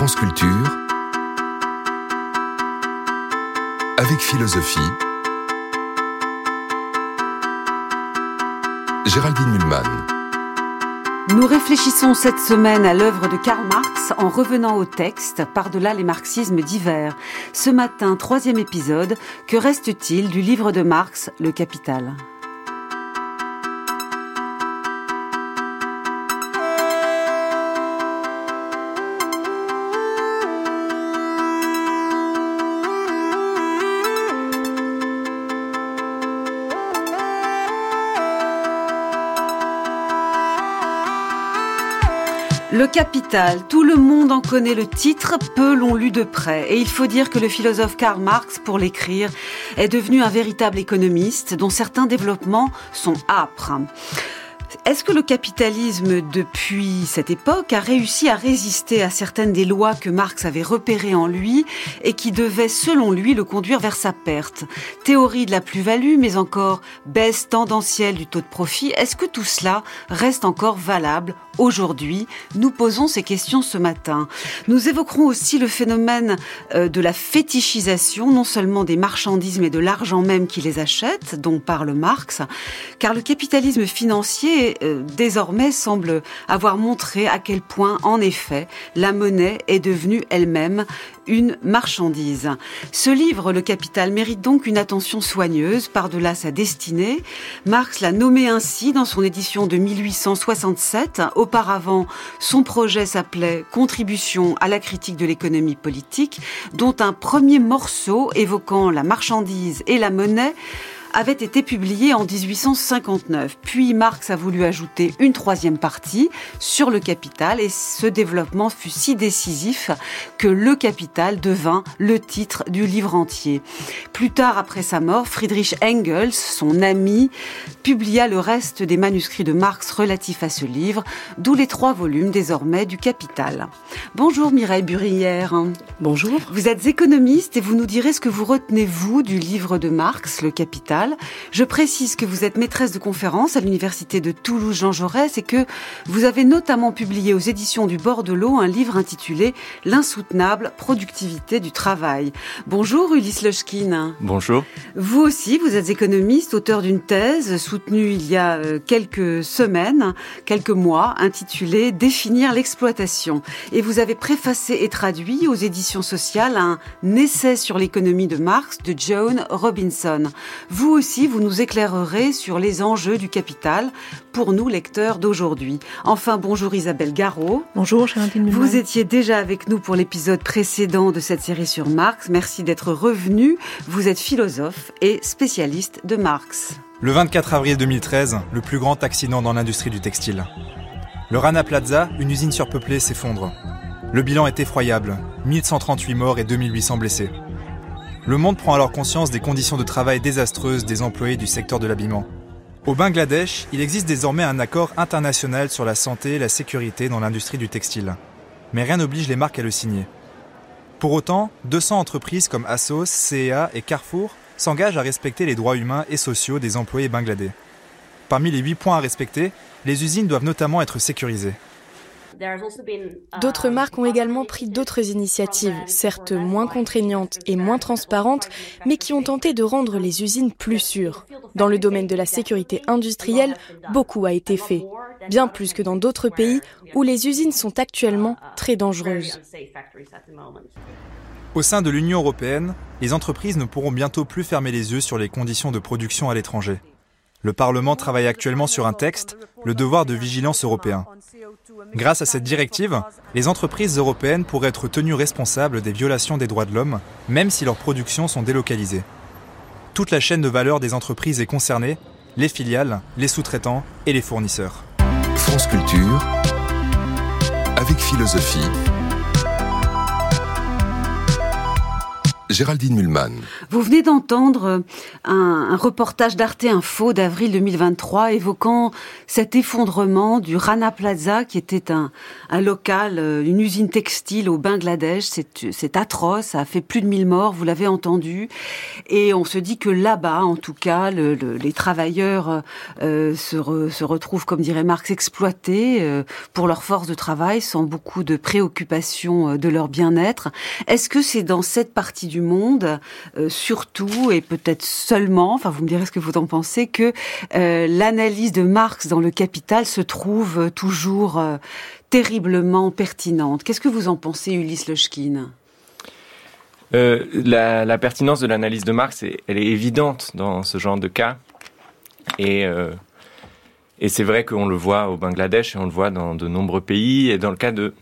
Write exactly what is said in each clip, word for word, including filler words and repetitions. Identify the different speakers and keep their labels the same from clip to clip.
Speaker 1: France Culture, avec philosophie, Géraldine Mühlmann.
Speaker 2: Nous réfléchissons cette semaine à l'œuvre de Karl Marx en revenant au texte par-delà les marxismes divers. Ce matin, troisième épisode, que reste-t-il du livre de Marx, Le Capital ? Le Capital, tout le monde en connaît le titre, peu l'ont lu de près. Et il faut dire que le philosophe Karl Marx, pour l'écrire, est devenu un véritable économiste dont certains développements sont âpres. Est-ce que le capitalisme, depuis cette époque, a réussi à résister à certaines des lois que Marx avait repérées en lui et qui devaient, selon lui, le conduire vers sa perte ? Théorie de la plus-value, mais encore baisse tendancielle du taux de profit. Est-ce que tout cela reste encore valable aujourd'hui ? Nous posons ces questions ce matin. Nous évoquerons aussi le phénomène de la fétichisation, non seulement des marchandises, mais de l'argent même qui les achète, dont parle Marx, car le capitalisme financier Euh, désormais semble avoir montré à quel point, en effet, la monnaie est devenue elle-même une marchandise. Ce livre, Le Capital, mérite donc une attention soigneuse par-delà sa destinée. Marx l'a nommé ainsi dans son édition de mille huit cent soixante-sept. Auparavant, son projet s'appelait « Contribution à la critique de l'économie politique », dont un premier morceau évoquant la marchandise et la monnaie avait été publié en dix-huit cent cinquante-neuf. Puis Marx a voulu ajouter une troisième partie sur le capital et ce développement fut si décisif que le capital devint le titre du livre entier. Plus tard, après sa mort, Friedrich Engels, son ami, publia le reste des manuscrits de Marx relatifs à ce livre, d'où les trois volumes désormais du Capital. Bonjour Mireille Burrière.
Speaker 3: Bonjour.
Speaker 2: Vous êtes économiste et vous nous direz ce que vous retenez, vous, du livre de Marx, Le Capital. Je précise que vous êtes maîtresse de conférences à l'université de Toulouse Jean Jaurès et que vous avez notamment publié aux éditions du Bord de l'eau un livre intitulé « L'insoutenable productivité du travail ». Bonjour Ulysse Lochkine.
Speaker 4: Bonjour.
Speaker 2: Vous aussi, vous êtes économiste, auteur d'une thèse soutenue il y a quelques semaines, quelques mois, intitulée « Définir l'exploitation ». Et vous avez préfacé et traduit aux éditions sociales un essai sur l'économie de Marx de Joan Robinson. Vous aussi, vous nous éclairerez sur les enjeux du capital pour nous, lecteurs d'aujourd'hui. Enfin, bonjour Isabelle Garot.
Speaker 3: Bonjour Géraldine Mühlmann.
Speaker 2: Vous étiez déjà avec nous pour l'épisode précédent de cette série sur Marx. Merci d'être revenu. Vous êtes philosophe et spécialiste de Marx.
Speaker 4: Le vingt-quatre avril deux mille treize, le plus grand accident dans l'industrie du textile. Le Rana Plaza, une usine surpeuplée, s'effondre. Le bilan est effroyable, mille cent trente-huit morts et deux mille huit cents blessés. Le monde prend alors conscience des conditions de travail désastreuses des employés du secteur de l'habillement. Au Bangladesh, il existe désormais un accord international sur la santé et la sécurité dans l'industrie du textile. Mais rien n'oblige les marques à le signer. Pour autant, deux cents entreprises comme Asos, C et A et Carrefour s'engagent à respecter les droits humains et sociaux des employés bangladais. Parmi les huit points à respecter, les usines doivent notamment être sécurisées.
Speaker 3: D'autres marques ont également pris d'autres initiatives, certes moins contraignantes et moins transparentes, mais qui ont tenté de rendre les usines plus sûres. Dans le domaine de la sécurité industrielle, beaucoup a été fait, bien plus que dans d'autres pays où les usines sont actuellement très dangereuses.
Speaker 4: Au sein de l'Union européenne, les entreprises ne pourront bientôt plus fermer les yeux sur les conditions de production à l'étranger. Le Parlement travaille actuellement sur un texte, le devoir de vigilance européen. Grâce à cette directive, les entreprises européennes pourraient être tenues responsables des violations des droits de l'homme, même si leurs productions sont délocalisées. Toute la chaîne de valeur des entreprises est concernée, les filiales, les sous-traitants et les fournisseurs.
Speaker 1: France Culture, avec philosophie, Géraldine Mühlmann.
Speaker 2: Vous venez d'entendre un, un reportage d'Arte Info d'avril deux mille vingt-trois évoquant cet effondrement du Rana Plaza, qui était un, un local, une usine textile au Bangladesh. C'est, c'est atroce, ça a fait plus de mille morts, vous l'avez entendu. Et on se dit que là-bas, en tout cas, le, le, les travailleurs euh, se, re, se retrouvent, comme dirait Marx, exploités euh, pour leur force de travail, sans beaucoup de préoccupations de leur bien-être. Est-ce que c'est dans cette partie du monde, euh, surtout et peut-être seulement, enfin vous me direz ce que vous en pensez, que euh, l'analyse de Marx dans le Capital se trouve toujours euh, terriblement pertinente? Qu'est-ce que vous en pensez, Ulysse Lochkine?
Speaker 5: euh, la, la pertinence de l'analyse de Marx, est, elle est évidente dans ce genre de cas. Et, euh, et c'est vrai qu'on le voit au Bangladesh et on le voit dans de nombreux pays. Et dans le cas de...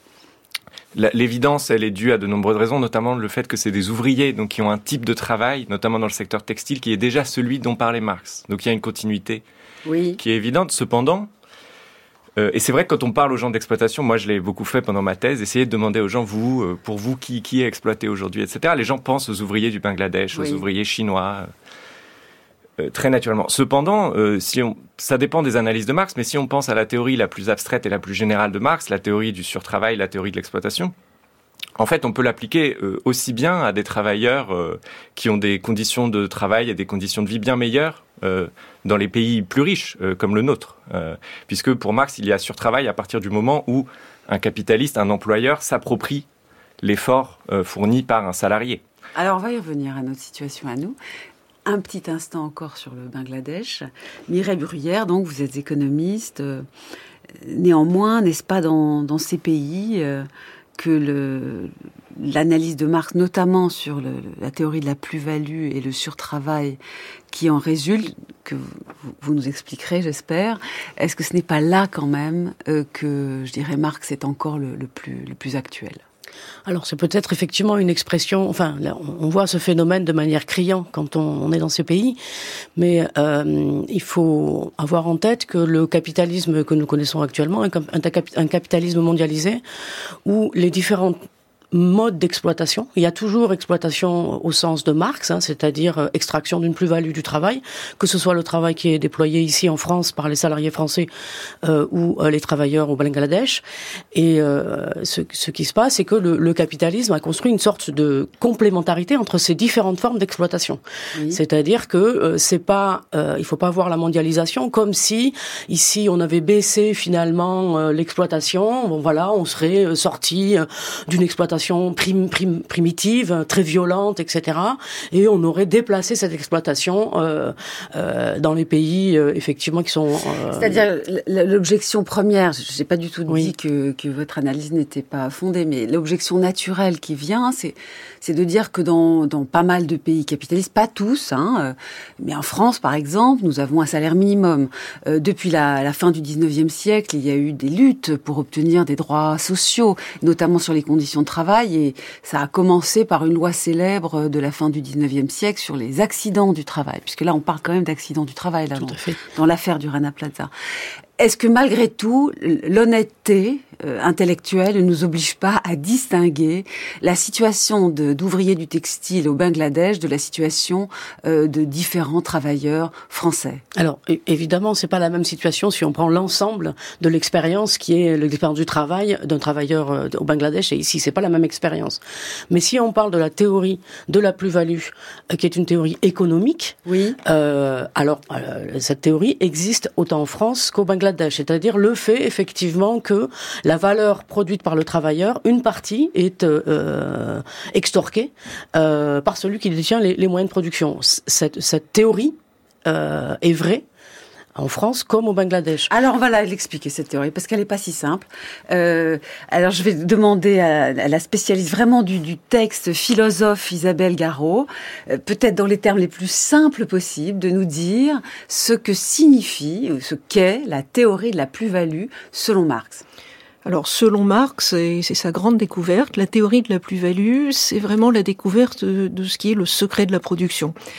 Speaker 5: L'évidence, elle est due à de nombreuses raisons, notamment le fait que c'est des ouvriers, donc qui ont un type de travail, notamment dans le secteur textile, qui est déjà celui dont parlait Marx. Donc il y a une continuité oui. qui est évidente. Cependant, euh, et c'est vrai que quand on parle aux gens d'exploitation, moi je l'ai beaucoup fait pendant ma thèse, essayer de demander aux gens, vous, euh, pour vous, qui, qui est exploité aujourd'hui, et cetera. Les gens pensent aux ouvriers du Bangladesh, oui. aux ouvriers chinois, euh, très naturellement. Cependant, euh, si on, ça dépend des analyses de Marx, mais si on pense à la théorie la plus abstraite et la plus générale de Marx, la théorie du surtravail, la théorie de l'exploitation, en fait, on peut l'appliquer euh, aussi bien à des travailleurs euh, qui ont des conditions de travail et des conditions de vie bien meilleures euh, dans les pays plus riches, euh, comme le nôtre. Euh, puisque pour Marx, il y a surtravail à partir du moment où un capitaliste, un employeur, s'approprie l'effort euh, fourni par un salarié.
Speaker 2: Alors, on va y revenir à notre situation à nous. Un petit instant encore sur le Bangladesh. Mireille Bruyère, donc vous êtes économiste. Euh, néanmoins, n'est-ce pas dans, dans ces pays euh, que le, l'analyse de Marx, notamment sur le, la théorie de la plus-value et le surtravail qui en résulte, que vous, vous nous expliquerez, j'espère, est-ce que ce n'est pas là quand même euh, que, je dirais, Marx est encore le, le, plus, le plus actuel ?
Speaker 6: Alors c'est peut-être effectivement une expression, enfin là, on voit ce phénomène de manière criante quand on, on est dans ces pays, mais euh, il faut avoir en tête que le capitalisme que nous connaissons actuellement est un, un capitalisme mondialisé où les différentes mode d'exploitation. Il y a toujours exploitation au sens de Marx, hein, c'est-à-dire extraction d'une plus-value du travail, que ce soit le travail qui est déployé ici en France par les salariés français euh, ou euh, les travailleurs au Bangladesh. Et euh, ce, ce qui se passe, c'est que le, le capitalisme a construit une sorte de complémentarité entre ces différentes formes d'exploitation. Oui. C'est-à-dire que euh, c'est pas, euh, il faut pas voir la mondialisation comme si ici on avait baissé finalement euh, l'exploitation. Bon voilà, on serait euh, sorti euh, d'une exploitation Prim, prim, primitive, très violente, et cetera. Et on aurait déplacé cette exploitation euh, euh, dans les pays, euh, effectivement, qui sont... Euh...
Speaker 2: C'est-à-dire, l'objection première, je n'ai pas du tout oui. dit que, que votre analyse n'était pas fondée, mais l'objection naturelle qui vient, c'est, c'est de dire que dans, dans pas mal de pays capitalistes, pas tous, hein, mais en France, par exemple, nous avons un salaire minimum. Euh, depuis la, la fin du dix-neuvième siècle, il y a eu des luttes pour obtenir des droits sociaux, notamment sur les conditions de travail. Et ça a commencé par une loi célèbre de la fin du dix-neuvième siècle sur les accidents du travail, puisque là on parle quand même d'accidents du travail là, dans, dans l'affaire du Rana Plaza. Est-ce que malgré tout, l'honnêteté euh, intellectuelle ne nous oblige pas à distinguer la situation de, d'ouvriers du textile au Bangladesh de la situation euh, de différents travailleurs français ?
Speaker 6: Alors, évidemment, c'est pas la même situation si on prend l'ensemble de l'expérience qui est l'expérience du travail d'un travailleur euh, au Bangladesh, et ici, c'est pas la même expérience. Mais si on parle de la théorie de la plus-value, euh, qui est une théorie économique, oui. euh, alors euh, cette théorie existe autant en France qu'au Bangladesh. C'est-à-dire le fait, effectivement, que la valeur produite par le travailleur, une partie est euh, extorquée euh, par celui qui détient les, les moyens de production. Cette, cette théorie euh, est vraie en France comme au Bangladesh.
Speaker 2: Alors on va la, l'expliquer cette théorie parce qu'elle n'est pas si simple. Euh, alors je vais demander à, à la spécialiste vraiment du, du texte, philosophe Isabelle Garot, euh, peut-être dans les termes les plus simples possibles, de nous dire ce que signifie, ce qu'est la théorie de la plus-value selon Marx.
Speaker 7: Alors, selon Marx, et c'est sa grande découverte, la théorie de la plus-value, c'est vraiment la découverte de, de ce qui est le secret de la production.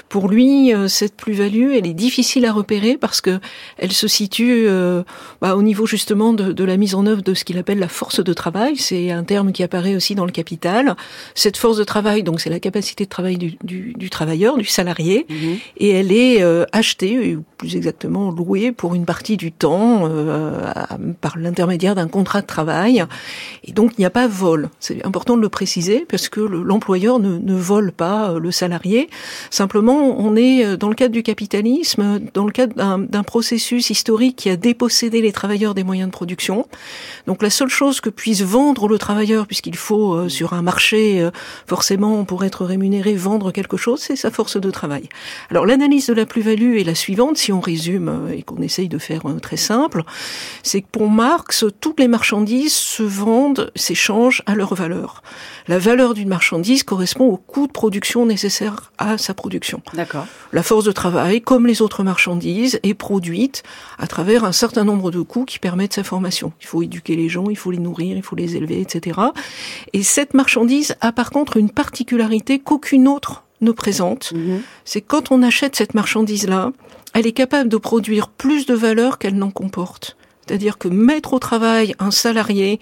Speaker 7: Pour lui, euh, cette plus-value, elle est difficile à repérer parce que elle se situe euh, bah, au niveau justement de, de la mise en œuvre de ce qu'il appelle la force de travail. C'est un terme qui apparaît aussi dans le Capital. Cette force de travail, donc c'est la capacité de travail du, du, du travailleur, du salarié, mmh. et elle est euh, achetée, ou plus exactement louée pour une partie du temps euh, à, par l'intermédiaire d'un contrat de travail. Et donc il n'y a pas vol. C'est important de le préciser parce que le, l'employeur ne, ne vole pas le salarié. Simplement, on est dans le cadre du capitalisme, dans le cadre d'un, d'un processus historique qui a dépossédé les travailleurs des moyens de production. Donc la seule chose que puisse vendre le travailleur, puisqu'il faut euh, sur un marché, euh, forcément pour être rémunéré, vendre quelque chose, c'est sa force de travail. Alors l'analyse de la plus-value est la suivante, si on résume euh, et qu'on essaye de faire euh, très simple, c'est que pour Marx, toutes les marchandises se vendent, s'échangent à leur valeur. La valeur d'une marchandise correspond au coût de production nécessaire à sa production.
Speaker 2: D'accord. La
Speaker 7: force de travail, comme les autres marchandises, est produite à travers un certain nombre de coûts qui permettent sa formation. Il faut éduquer les gens, il faut les nourrir, il faut les élever, et cetera. Et cette marchandise a par contre une particularité qu'aucune autre ne présente. Mmh. C'est quand on achète cette marchandise-là, elle est capable de produire plus de valeur qu'elle n'en comporte. C'est-à-dire que mettre au travail un salarié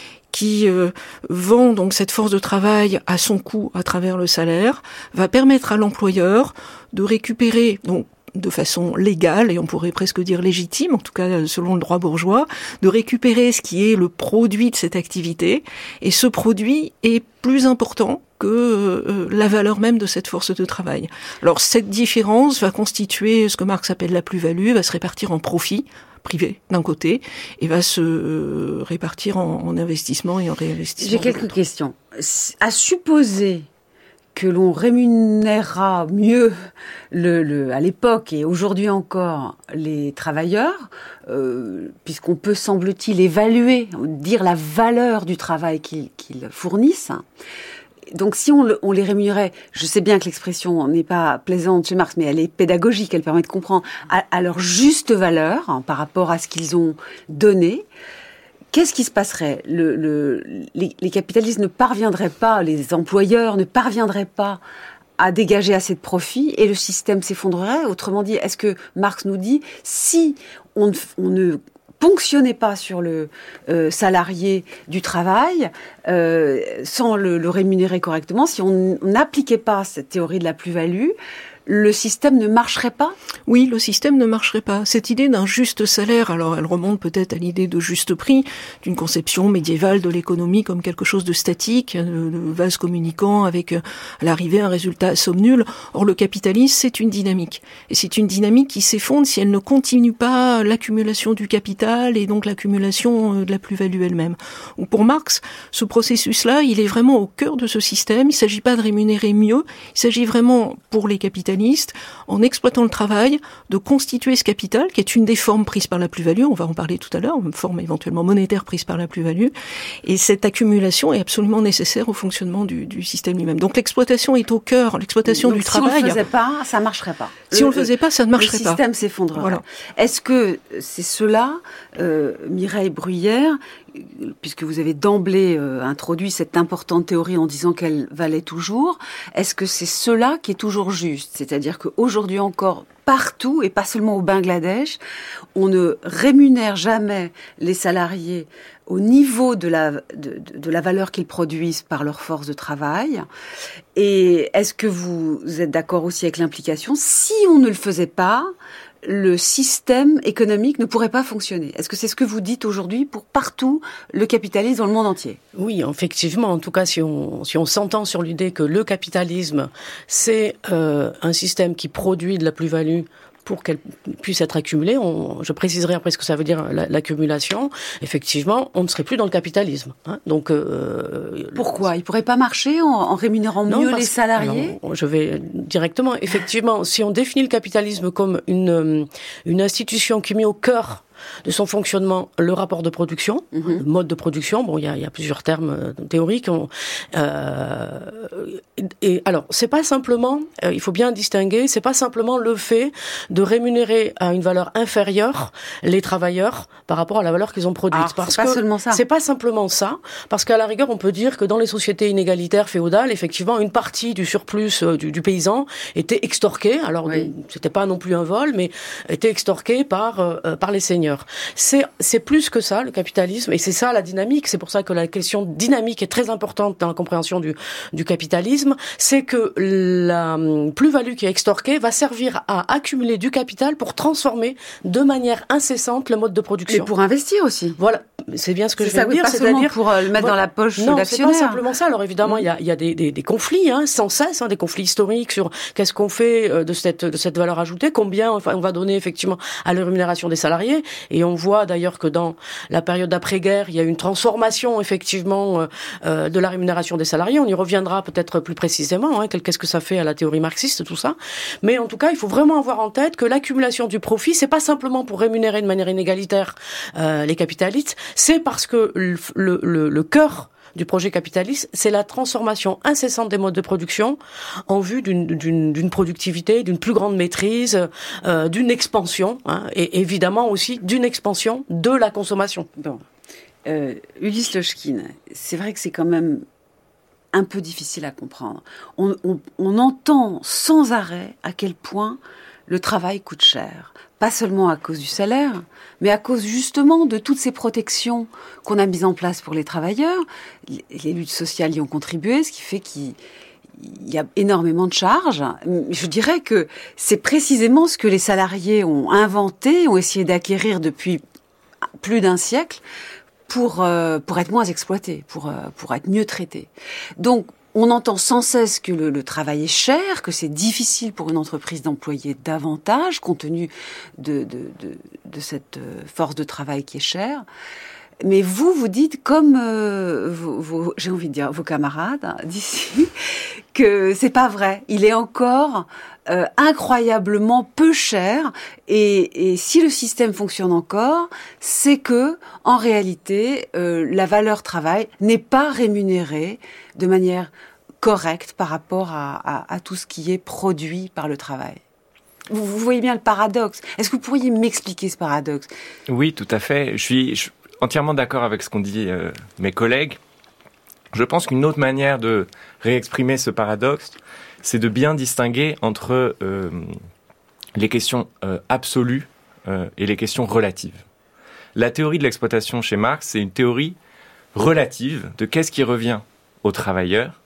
Speaker 7: qui euh, vend donc cette force de travail à son coût à travers le salaire, va permettre à l'employeur de récupérer, donc de façon légale, et on pourrait presque dire légitime, en tout cas selon le droit bourgeois, de récupérer ce qui est le produit de cette activité, et ce produit est plus important que euh, la valeur même de cette force de travail. Alors cette différence va constituer ce que Marx appelle la plus-value, va se répartir en profit privé d'un côté et va se euh, répartir en, en investissement et en réinvestissement.
Speaker 2: J'ai quelques questions. À supposer que l'on rémunérera mieux le, le, à l'époque et aujourd'hui encore les travailleurs, euh, puisqu'on peut, semble-t-il, évaluer, dire la valeur du travail qu'ils, qu'ils fournissent. Donc si on, le, on les rémunérait, je sais bien que l'expression n'est pas plaisante chez Marx, mais elle est pédagogique, elle permet de comprendre à, à leur juste valeur hein, par rapport à ce qu'ils ont donné. Qu'est-ce qui se passerait ? le, le, les, les capitalistes ne parviendraient pas, les employeurs ne parviendraient pas à dégager assez de profit et le système s'effondrerait. Autrement dit, est-ce que Marx nous dit, si on, on ne ponctionnait pas sur le euh, salarié du travail, euh, sans le, le rémunérer correctement, si on n'appliquait pas cette théorie de la plus-value, le système ne marcherait pas ?
Speaker 7: Oui, le système ne marcherait pas. Cette idée d'un juste salaire, alors elle remonte peut-être à l'idée de juste prix, d'une conception médiévale de l'économie comme quelque chose de statique, de, de vase communicant avec à l'arrivée un résultat à somme nulle. Or le capitalisme, c'est une dynamique. Et c'est une dynamique qui s'effondre si elle ne continue pas l'accumulation du capital et donc l'accumulation de la plus-value elle-même. Donc pour Marx, ce processus-là, il est vraiment au cœur de ce système. Il ne s'agit pas de rémunérer mieux, il s'agit vraiment pour les capitalistes, en exploitant le travail, de constituer ce capital, qui est une des formes prises par la plus-value, on va en parler tout à l'heure, une forme éventuellement monétaire prise par la plus-value, et cette accumulation est absolument nécessaire au fonctionnement du, du système lui-même. Donc l'exploitation est au cœur, l'exploitation
Speaker 2: Donc,
Speaker 7: du travail.
Speaker 2: Si on ne le faisait pas, ça ne marcherait pas.
Speaker 7: Si le, on ne le faisait pas, ça ne marcherait pas.
Speaker 2: Le système pas. s'effondrerait. Voilà. Est-ce que c'est cela, euh, Mireille Bruyère, puisque vous avez d'emblée euh, introduit cette importante théorie en disant qu'elle valait toujours, est-ce que c'est cela qui est toujours juste ? C'est-à-dire qu'aujourd'hui encore, partout, et pas seulement au Bangladesh, on ne rémunère jamais les salariés au niveau de la, de, de la valeur qu'ils produisent par leur force de travail. Et est-ce que vous êtes d'accord aussi avec l'implication ? Si on ne le faisait pas, le système économique ne pourrait pas fonctionner. Est-ce que c'est ce que vous dites aujourd'hui pour partout le capitalisme dans le monde entier ?
Speaker 6: Oui, effectivement. En tout cas, si on, si on s'entend sur l'idée que le capitalisme, c'est euh, un système qui produit de la plus-value pour qu'elle puisse être accumulée, on, je préciserai après ce que ça veut dire la, l'accumulation, effectivement, on ne serait plus dans le capitalisme. Hein. Donc, euh,
Speaker 2: pourquoi ? Il ne pourrait pas marcher en, en rémunérant non, mieux les salariés ?
Speaker 6: Alors, je vais directement, effectivement, si on définit le capitalisme comme une, une institution qui met au cœur de son fonctionnement le rapport de production, mm-hmm. le mode de production. Bon, il y a, il y a plusieurs termes euh, théoriques. On, euh, et alors, c'est pas simplement, euh, il faut bien distinguer, c'est pas simplement le fait de rémunérer à une valeur inférieure les travailleurs par rapport à la valeur qu'ils ont produite.
Speaker 2: Alors,
Speaker 6: parce
Speaker 2: c'est pas
Speaker 6: que
Speaker 2: seulement ça.
Speaker 6: C'est pas simplement ça, parce qu'à la rigueur, on peut dire que dans les sociétés inégalitaires féodales, effectivement, une partie du surplus euh, du, du paysan était extorquée. Alors, oui. c'était pas non plus un vol, mais était extorquée par euh, par les seigneurs. C'est c'est plus que ça, le capitalisme, et c'est ça la dynamique. C'est pour ça que la question dynamique est très importante dans la compréhension du du capitalisme. C'est que la plus-value qui est extorquée va servir à accumuler du capital pour transformer de manière incessante le mode de production.
Speaker 2: Et pour investir aussi.
Speaker 6: Voilà, c'est bien ce que
Speaker 2: c'est
Speaker 6: je viens
Speaker 2: ça,
Speaker 6: de dire.
Speaker 2: Pas c'est-à-dire pour euh, le mettre voilà. dans la poche
Speaker 6: non,
Speaker 2: d'actionnaire.
Speaker 6: Non, c'est pas simplement ça. Alors évidemment, il mmh. y a, il y a des, des, des conflits, hein, sans cesse, hein, des conflits historiques sur qu'est-ce qu'on fait de cette, de cette valeur ajoutée, combien enfin, on va donner effectivement à la rémunération des salariés. Et on voit d'ailleurs que dans la période d'après-guerre, il y a une transformation effectivement euh, de la rémunération des salariés. On y reviendra peut-être plus précisément. Hein, qu'est-ce que ça fait à la théorie marxiste, tout ça. Mais en tout cas, il faut vraiment avoir en tête que l'accumulation du profit, c'est pas simplement pour rémunérer de manière inégalitaire euh, les capitalistes, c'est parce que le, le, le, le cœur du projet capitaliste, c'est la transformation incessante des modes de production en vue d'une, d'une, d'une productivité, d'une plus grande maîtrise, euh, d'une expansion, hein, et évidemment aussi d'une expansion de la consommation.
Speaker 2: Bon. Euh, Ulysse Lochkine, c'est vrai que c'est quand même un peu difficile à comprendre. On, on, on entend sans arrêt à quel point le travail coûte cher. Pas seulement à cause du salaire, mais à cause justement de toutes ces protections qu'on a mises en place pour les travailleurs. Les luttes sociales y ont contribué, ce qui fait qu'il y a énormément de charges. Je dirais que c'est précisément ce que les salariés ont inventé, ont essayé d'acquérir depuis plus d'un siècle pour, euh, pour être moins exploités, pour, euh, pour être mieux traités. Donc, on entend sans cesse que le, le travail est cher, que c'est difficile pour une entreprise d'employer davantage, compte tenu de, de, de, de cette force de travail qui est chère. Mais vous, vous dites, comme euh, vos, vos, j'ai envie de dire vos camarades d'ici, que c'est pas vrai. Il est encore euh, incroyablement peu cher. Et, et si le système fonctionne encore, c'est que, en réalité, euh, la valeur travail n'est pas rémunérée de manière correcte par rapport à, à, à tout ce qui est produit par le travail. Vous, vous voyez bien le paradoxe. Est-ce que vous pourriez m'expliquer ce paradoxe ?
Speaker 5: Oui, tout à fait. Je suis... Je... entièrement d'accord avec ce qu'ont dit euh, mes collègues. Je pense qu'une autre manière de réexprimer ce paradoxe, c'est de bien distinguer entre euh, les questions euh, absolues euh, et les questions relatives. La théorie de l'exploitation chez Marx, c'est une théorie relative de qu'est-ce qui revient aux travailleurs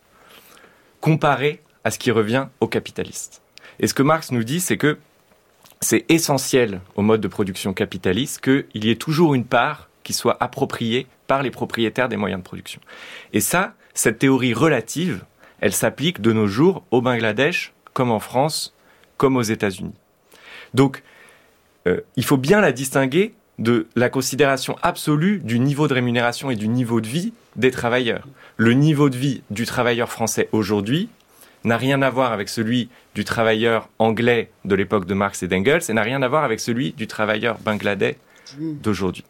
Speaker 5: comparé à ce qui revient aux capitalistes. Et ce que Marx nous dit, c'est que c'est essentiel au mode de production capitaliste qu'il y ait toujours une part qui soit appropriée par les propriétaires des moyens de production. Et ça, cette théorie relative, elle s'applique de nos jours au Bangladesh, comme en France, comme aux États-Unis. Donc, euh, il faut bien la distinguer de la considération absolue du niveau de rémunération et du niveau de vie des travailleurs. Le niveau de vie du travailleur français aujourd'hui n'a rien à voir avec celui du travailleur anglais de l'époque de Marx et d'Engels et n'a rien à voir avec celui du travailleur bangladais d'aujourd'hui.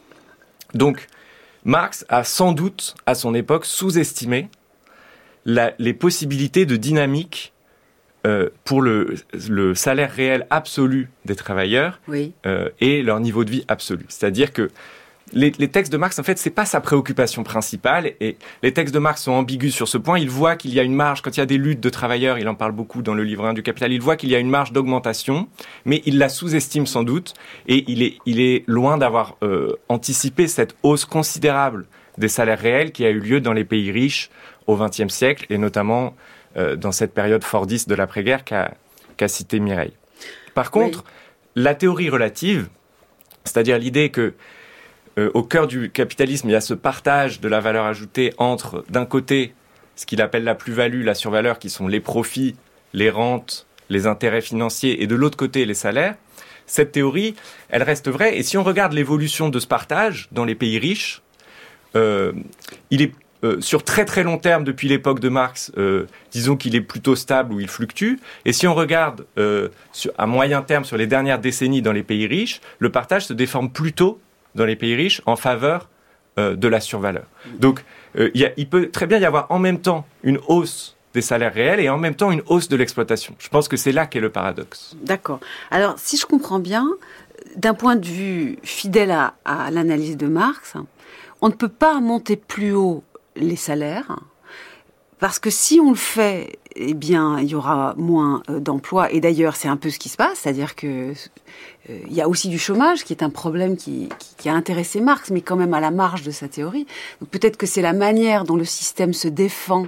Speaker 5: Donc, Marx a sans doute, à son époque, sous-estimé la, les possibilités de dynamique euh, pour le, le salaire réel absolu des travailleurs oui. euh, et leur niveau de vie absolu. C'est-à-dire que les, les textes de Marx, en fait, c'est pas sa préoccupation principale. Et les textes de Marx sont ambigus sur ce point. Il voit qu'il y a une marge, quand il y a des luttes de travailleurs, il en parle beaucoup dans le livre un du Capital, il voit qu'il y a une marge d'augmentation, mais il la sous-estime sans doute. Et il est, il est loin d'avoir euh, anticipé cette hausse considérable des salaires réels qui a eu lieu dans les pays riches au vingtième siècle, et notamment euh, dans cette période fordiste de l'après-guerre qu'a, qu'a cité Mireille. Par contre, oui. la théorie relative, c'est-à-dire l'idée que Euh, au cœur du capitalisme, il y a ce partage de la valeur ajoutée entre, d'un côté, ce qu'il appelle la plus-value, la survaleur, qui sont les profits, les rentes, les intérêts financiers, et de l'autre côté, les salaires. Cette théorie, elle reste vraie. Et si on regarde l'évolution de ce partage dans les pays riches, euh, il est euh, sur très très long terme, depuis l'époque de Marx, euh, disons qu'il est plutôt stable ou il fluctue. Et si on regarde euh, sur, à moyen terme sur les dernières décennies dans les pays riches, le partage se déforme plutôt dans les pays riches en faveur euh, de la survaleur. Donc euh, y a, il peut très bien y avoir en même temps une hausse des salaires réels et en même temps une hausse de l'exploitation. Je pense que c'est là qu'est le paradoxe.
Speaker 2: D'accord. Alors, si je comprends bien, d'un point de vue fidèle à, à l'analyse de Marx, on ne peut pas monter plus haut les salaires, parce que si on le fait, eh bien, il y aura moins d'emplois. Et d'ailleurs, c'est un peu ce qui se passe, c'est-à-dire que euh, il y a aussi du chômage, qui est un problème qui, qui, qui a intéressé Marx, mais quand même à la marge de sa théorie. Donc peut-être que c'est la manière dont le système se défend.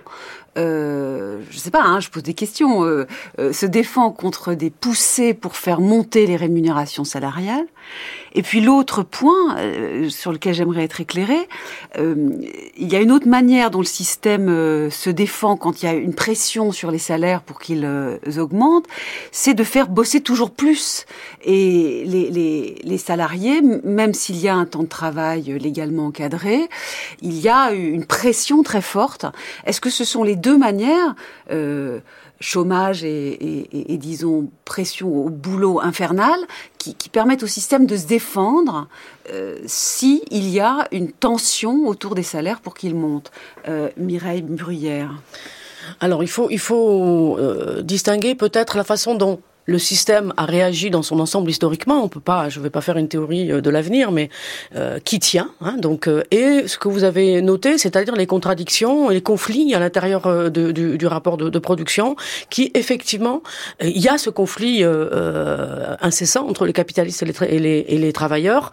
Speaker 2: Euh, je sais pas, hein, je pose des questions. Euh, euh, se défend contre des poussées pour faire monter les rémunérations salariales. Et puis l'autre point euh, sur lequel j'aimerais être éclairée, euh, il y a une autre manière dont le système euh, se défend quand il y a une pression sur les salaires pour qu'ils euh, augmentent, c'est de faire bosser toujours plus. Et les, les, les salariés, même s'il y a un temps de travail légalement encadré, il y a une pression très forte. Est-ce que ce sont les deux manières, euh, chômage et, et, et, et disons pression au boulot infernal, qui, qui permettent au système de se défendre euh, si il y a une tension autour des salaires pour qu'ils montent. Euh, Mireille Bruyère.
Speaker 6: Alors il faut il faut euh, distinguer peut-être la façon dont le système a réagi dans son ensemble historiquement. On peut pas, je vais pas faire une théorie de l'avenir, mais euh, qui tient. Hein, donc, euh, et ce que vous avez noté, c'est-à-dire les contradictions et les conflits à l'intérieur de, du, du rapport de, de production, qui effectivement, il y a ce conflit euh, euh, incessant entre les capitalistes et les, tra- et les, et les travailleurs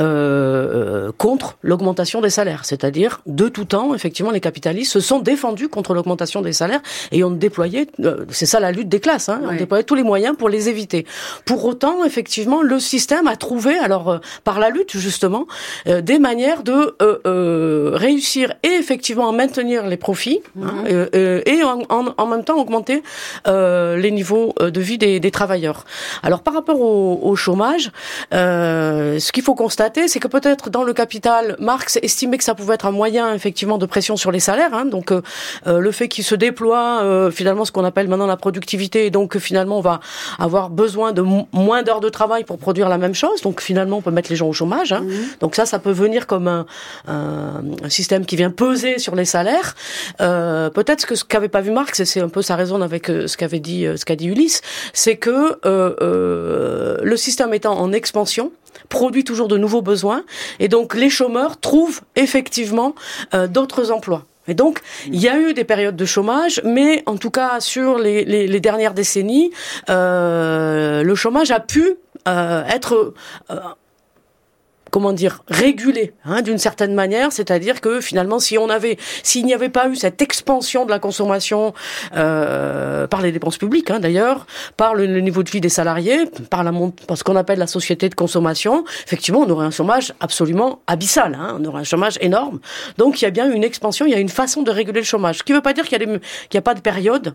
Speaker 6: euh, contre l'augmentation des salaires. C'est-à-dire, de tout temps, effectivement, les capitalistes se sont défendus contre l'augmentation des salaires et ont déployé, euh, c'est ça la lutte des classes, hein, ouais. ont déployé tous les moyens pour les éviter. Pour autant, effectivement, le système a trouvé, alors euh, par la lutte justement, euh, des manières de euh, euh, réussir et effectivement à maintenir les profits mmh. hein, euh, et en, en, en même temps augmenter euh, les niveaux de vie des, des travailleurs. Alors par rapport au, au chômage, euh, ce qu'il faut constater, c'est que peut-être dans le Capital, Marx estimait que ça pouvait être un moyen effectivement de pression sur les salaires. Hein, donc euh, le fait qu'il se déploie euh, finalement ce qu'on appelle maintenant la productivité, et donc finalement on va avoir besoin de m- moins d'heures de travail pour produire la même chose. Donc finalement, on peut mettre les gens au chômage. Hein. Mmh. Donc ça, ça peut venir comme un, un, un système qui vient peser sur les salaires. Euh, peut-être que ce qu'avait pas vu Marx, et c'est un peu ça résonne avec ce qu'avait dit, ce qu'a dit Ulysse, c'est que euh, euh, le système étant en expansion, produit toujours de nouveaux besoins, et donc les chômeurs trouvent effectivement euh, d'autres emplois. Et donc, il y a eu des périodes de chômage, mais en tout cas, sur les, les, les dernières décennies, euh, le chômage a pu euh, être... Euh, comment dire, régulé, hein, d'une certaine manière, c'est-à-dire que finalement, si on avait, s'il n'y avait pas eu cette expansion de la consommation euh, par les dépenses publiques, hein, d'ailleurs, par le, le niveau de vie des salariés, par la par ce qu'on appelle la société de consommation, effectivement, on aurait un chômage absolument abyssal, hein, on aurait un chômage énorme. Donc, il y a bien une expansion, il y a une façon de réguler le chômage, ce qui ne veut pas dire qu'il y a, des, qu'il y a pas de période,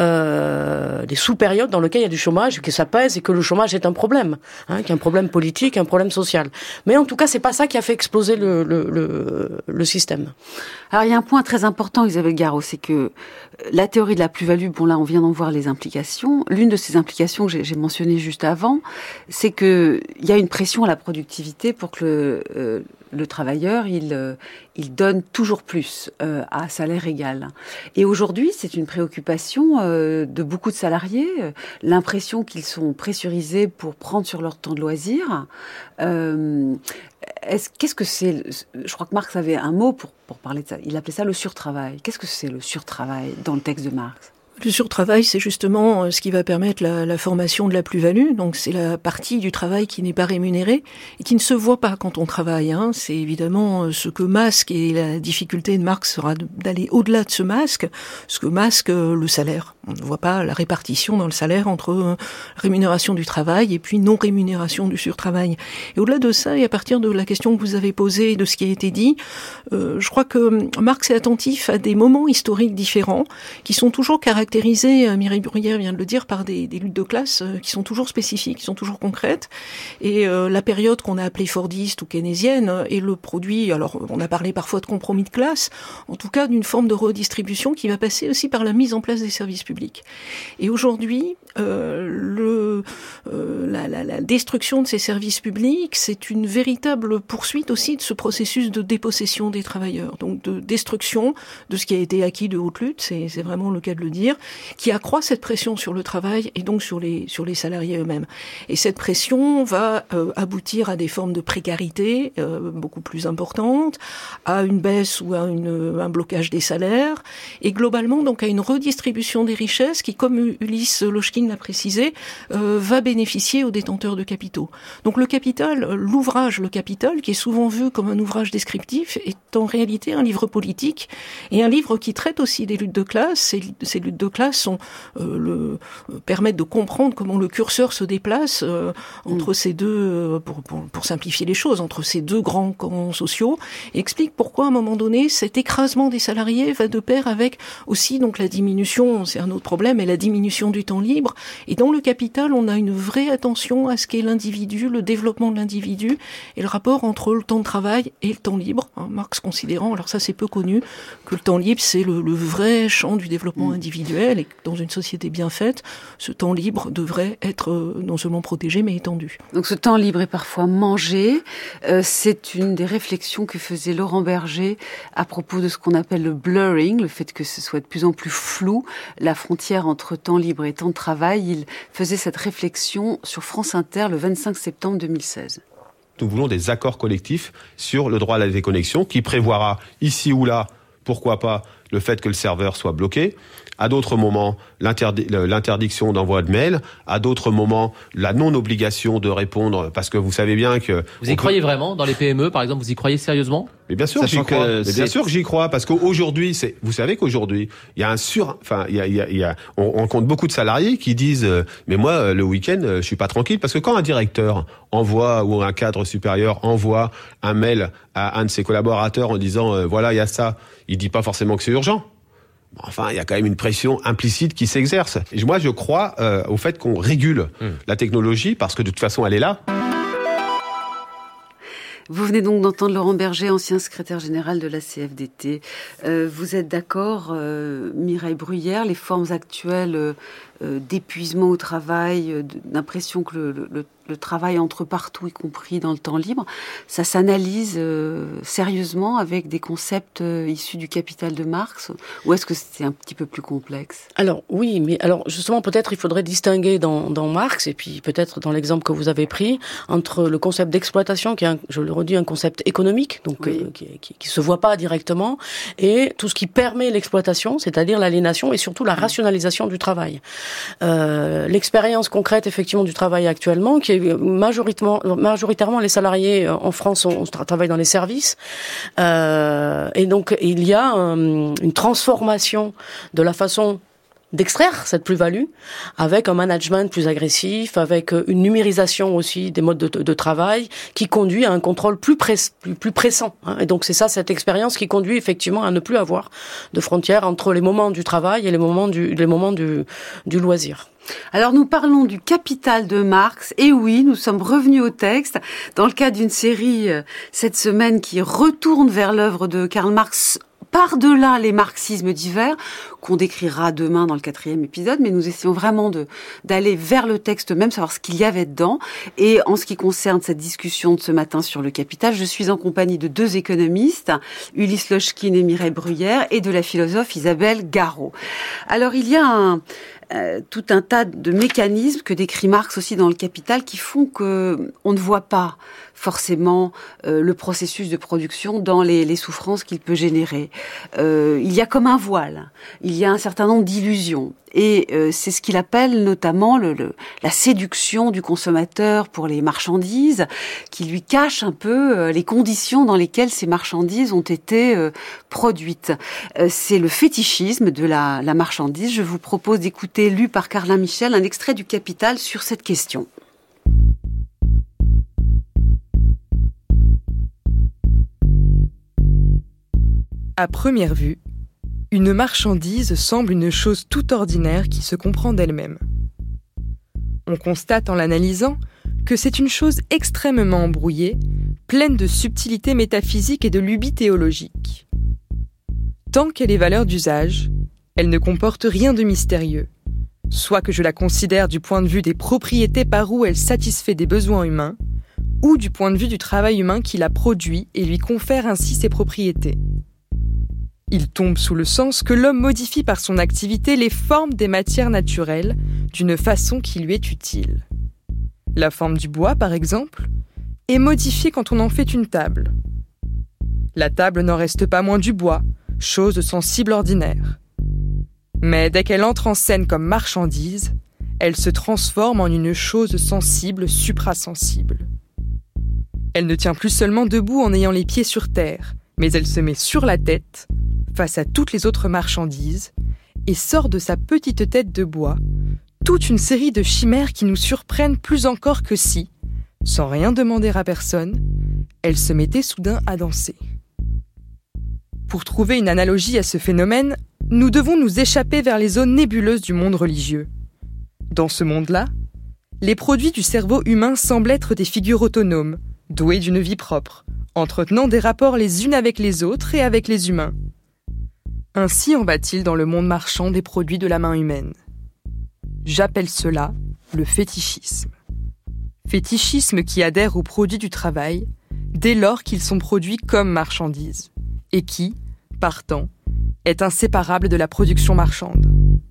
Speaker 6: euh, des sous-périodes dans lesquelles il y a du chômage, que ça pèse et que le chômage est un problème, hein, qu'il y a un problème politique, un problème social. Mais en tout cas, c'est pas ça qui a fait exploser le, le, le, le système.
Speaker 2: Alors, il y a un point très important, Isabelle Garot, c'est que la théorie de la plus-value, bon là, on vient d'en voir les implications. L'une de ces implications que j'ai, j'ai mentionnées juste avant, c'est que il y a une pression à la productivité pour que le, euh, le travailleur, il, euh, il donne toujours plus euh, à salaire égal. Et aujourd'hui, c'est une préoccupation euh, de beaucoup de salariés, euh, l'impression qu'ils sont pressurisés pour prendre sur leur temps de loisir. Euh, est-ce, qu'est-ce que c'est ? Je crois que Marx avait un mot pour, pour parler de ça. Il appelait ça le surtravail. Qu'est-ce que c'est le surtravail dans le texte de Marx ?
Speaker 7: Le surtravail, c'est justement ce qui va permettre la, la formation de la plus-value. Donc, c'est la partie du travail qui n'est pas rémunérée et qui ne se voit pas quand on travaille. Hein. C'est évidemment ce que masque, et la difficulté de Marx sera d'aller au-delà de ce masque, ce que masque le salaire. On ne voit pas la répartition dans le salaire entre rémunération du travail et puis non-rémunération du surtravail. Et au-delà de ça, et à partir de la question que vous avez posée, de ce qui a été dit, euh, je crois que Marx est attentif à des moments historiques différents qui sont toujours caractérisés caractérisées, Mireille Bruyère vient de le dire, par des, des luttes de classe qui sont toujours spécifiques, qui sont toujours concrètes. Et euh, la période qu'on a appelée fordiste ou keynésienne est le produit, alors on a parlé parfois de compromis de classe, en tout cas d'une forme de redistribution qui va passer aussi par la mise en place des services publics. Et aujourd'hui, euh, le, euh, la, la, la destruction de ces services publics, c'est une véritable poursuite aussi de ce processus de dépossession des travailleurs, donc de destruction de ce qui a été acquis de haute lutte, c'est, c'est vraiment le cas de le dire, qui accroît cette pression sur le travail et donc sur les, sur les salariés eux-mêmes. Et cette pression va euh, aboutir à des formes de précarité euh, beaucoup plus importantes, à une baisse ou à une, un blocage des salaires, et globalement donc à une redistribution des richesses qui, comme Ulysse Lochkine l'a précisé, euh, va bénéficier aux détenteurs de capitaux. Donc le capital, l'ouvrage Le Capital, qui est souvent vu comme un ouvrage descriptif, est en réalité un livre politique et un livre qui traite aussi des luttes de classe. Ces, ces luttes de classe sont, euh, le, euh, permettent de comprendre comment le curseur se déplace euh, entre mmh. ces deux, euh, pour, pour, pour simplifier les choses, entre ces deux grands camps sociaux, et explique pourquoi à un moment donné cet écrasement des salariés va de pair avec aussi donc la diminution, c'est un autre problème, et la diminution du temps libre. Et dans le capital, on a une vraie attention à ce qu'est l'individu, le développement de l'individu et le rapport entre le temps de travail et le temps libre. Hein, Marx considérant, alors ça c'est peu connu, que le temps libre c'est le, le vrai champ du développement individuel, et que dans une société bien faite, ce temps libre devrait être euh, non seulement protégé mais étendu.
Speaker 2: Donc ce temps libre est parfois mangé. Euh, c'est une des réflexions que faisait Laurent Berger à propos de ce qu'on appelle le blurring, le fait que ce soit de plus en plus flou, la frontière entre temps libre et temps de travail. Il faisait cette réflexion sur France Inter le vingt-cinq septembre deux mille seize.
Speaker 8: Nous voulons des accords collectifs sur le droit à la déconnexion qui prévoira ici ou là, pourquoi pas, le fait que le serveur soit bloqué. À d'autres moments, l'interdi- l'interdiction d'envoi de mail. À d'autres moments, la non-obligation de répondre, parce que vous savez bien que...
Speaker 9: Vous y croyez peut... vraiment dans les P M E, par exemple, vous y croyez sérieusement ?
Speaker 8: Mais bien sûr, j'y crois. Mais bien sûr que j'y crois, parce qu'aujourd'hui, c'est, vous savez qu'aujourd'hui, il y a un sur, enfin, il y a, il y a, il y a on, on compte beaucoup de salariés qui disent, euh, mais moi, le week-end, je suis pas tranquille, parce que quand un directeur envoie, ou un cadre supérieur envoie un mail à un de ses collaborateurs en disant, euh, voilà, il y a ça, il dit pas forcément que c'est urgent. Enfin, il y a quand même une pression implicite qui s'exerce. Et moi, je crois euh, au fait qu'on régule mmh. la technologie, parce que de toute façon, elle est là.
Speaker 2: Vous venez donc d'entendre Laurent Berger, ancien secrétaire général de la C F D T. Euh, vous êtes d'accord, euh, Mireille Bruyère, les formes actuelles euh, d'épuisement au travail, euh, d'impression que le, le, le travail entre partout, y compris dans le temps libre, ça s'analyse euh, sérieusement avec des concepts euh, issus du Capital de Marx, ou est-ce que c'est un petit peu plus complexe ?
Speaker 6: Alors oui, mais alors justement peut-être il faudrait distinguer dans, dans Marx, et puis peut-être dans l'exemple que vous avez pris, entre le concept d'exploitation, qui est, un, je le redis, un concept économique, donc oui. euh, qui, qui, qui se voit pas directement, et tout ce qui permet l'exploitation, c'est-à-dire l'aliénation et surtout la rationalisation du travail. Euh, l'expérience concrète effectivement du travail actuellement, qui est majoritairement, majoritairement les salariés en France on, on travaille dans les services, euh, et donc il y a um, une transformation de la façon d'extraire cette plus-value avec un management plus agressif, avec une numérisation aussi des modes de, de travail qui conduit à un contrôle plus, press, plus, plus pressant. Hein. Et donc c'est ça, cette expérience qui conduit effectivement à ne plus avoir de frontières entre les moments du travail et les moments du, les moments du, du loisir.
Speaker 2: Alors nous parlons du Capital de Marx, et oui, nous sommes revenus au texte, dans le cadre d'une série euh, cette semaine qui retourne vers l'œuvre de Karl Marx, par-delà les marxismes divers, qu'on décrira demain dans le quatrième épisode, mais nous essayons vraiment de, d'aller vers le texte même, savoir ce qu'il y avait dedans. Et en ce qui concerne cette discussion de ce matin sur le Capital, je suis en compagnie de deux économistes, Ulysse Lochkine et Mireille Bruyère, et de la philosophe Isabelle Garot. Alors il y a un... Euh, tout un tas de mécanismes que décrit Marx aussi dans le Capital qui font que on ne voit pas forcément euh, le processus de production dans les, les souffrances qu'il peut générer. Euh, il y a comme un voile, il y a un certain nombre d'illusions. Et euh, c'est ce qu'il appelle notamment le, le, la séduction du consommateur pour les marchandises, qui lui cache un peu euh, les conditions dans lesquelles ces marchandises ont été euh, produites. Euh, c'est le fétichisme de la, la marchandise. Je vous propose d'écouter, lu par Carlin Michel, un extrait du Capital sur cette question.
Speaker 10: À première vue, Une marchandise semble une chose tout ordinaire qui se comprend d'elle-même. On constate en l'analysant que c'est une chose extrêmement embrouillée, pleine de subtilités métaphysiques et de lubies théologiques. Tant qu'elle est valeur d'usage, elle ne comporte rien de mystérieux, soit que je la considère du point de vue des propriétés par où elle satisfait des besoins humains, ou du point de vue du travail humain qui la produit et lui confère ainsi ses propriétés. Il tombe sous le sens que l'homme modifie par son activité les formes des matières naturelles d'une façon qui lui est utile. La forme du bois, par exemple, est modifiée quand on en fait une table. La table n'en reste pas moins du bois, chose sensible ordinaire. Mais dès qu'elle entre en scène comme marchandise, elle se transforme en une chose sensible suprasensible. Elle ne tient plus seulement debout en ayant les pieds sur terre, mais elle se met sur la tête, face à toutes les autres marchandises, et sort de sa petite tête de bois toute une série de chimères qui nous surprennent plus encore que si, sans rien demander à personne, elle se mettait soudain à danser. Pour trouver une analogie à ce phénomène, nous devons nous échapper vers les zones nébuleuses du monde religieux. Dans ce monde-là, les produits du cerveau humain semblent être des figures autonomes, douées d'une vie propre, entretenant des rapports les unes avec les autres et avec les humains. Ainsi en va-t-il dans le monde marchand des produits de la main humaine. J'appelle cela le fétichisme. Fétichisme qui adhère aux produits du travail dès lors qu'ils sont produits comme marchandises et qui, partant, est inséparable de la production marchande.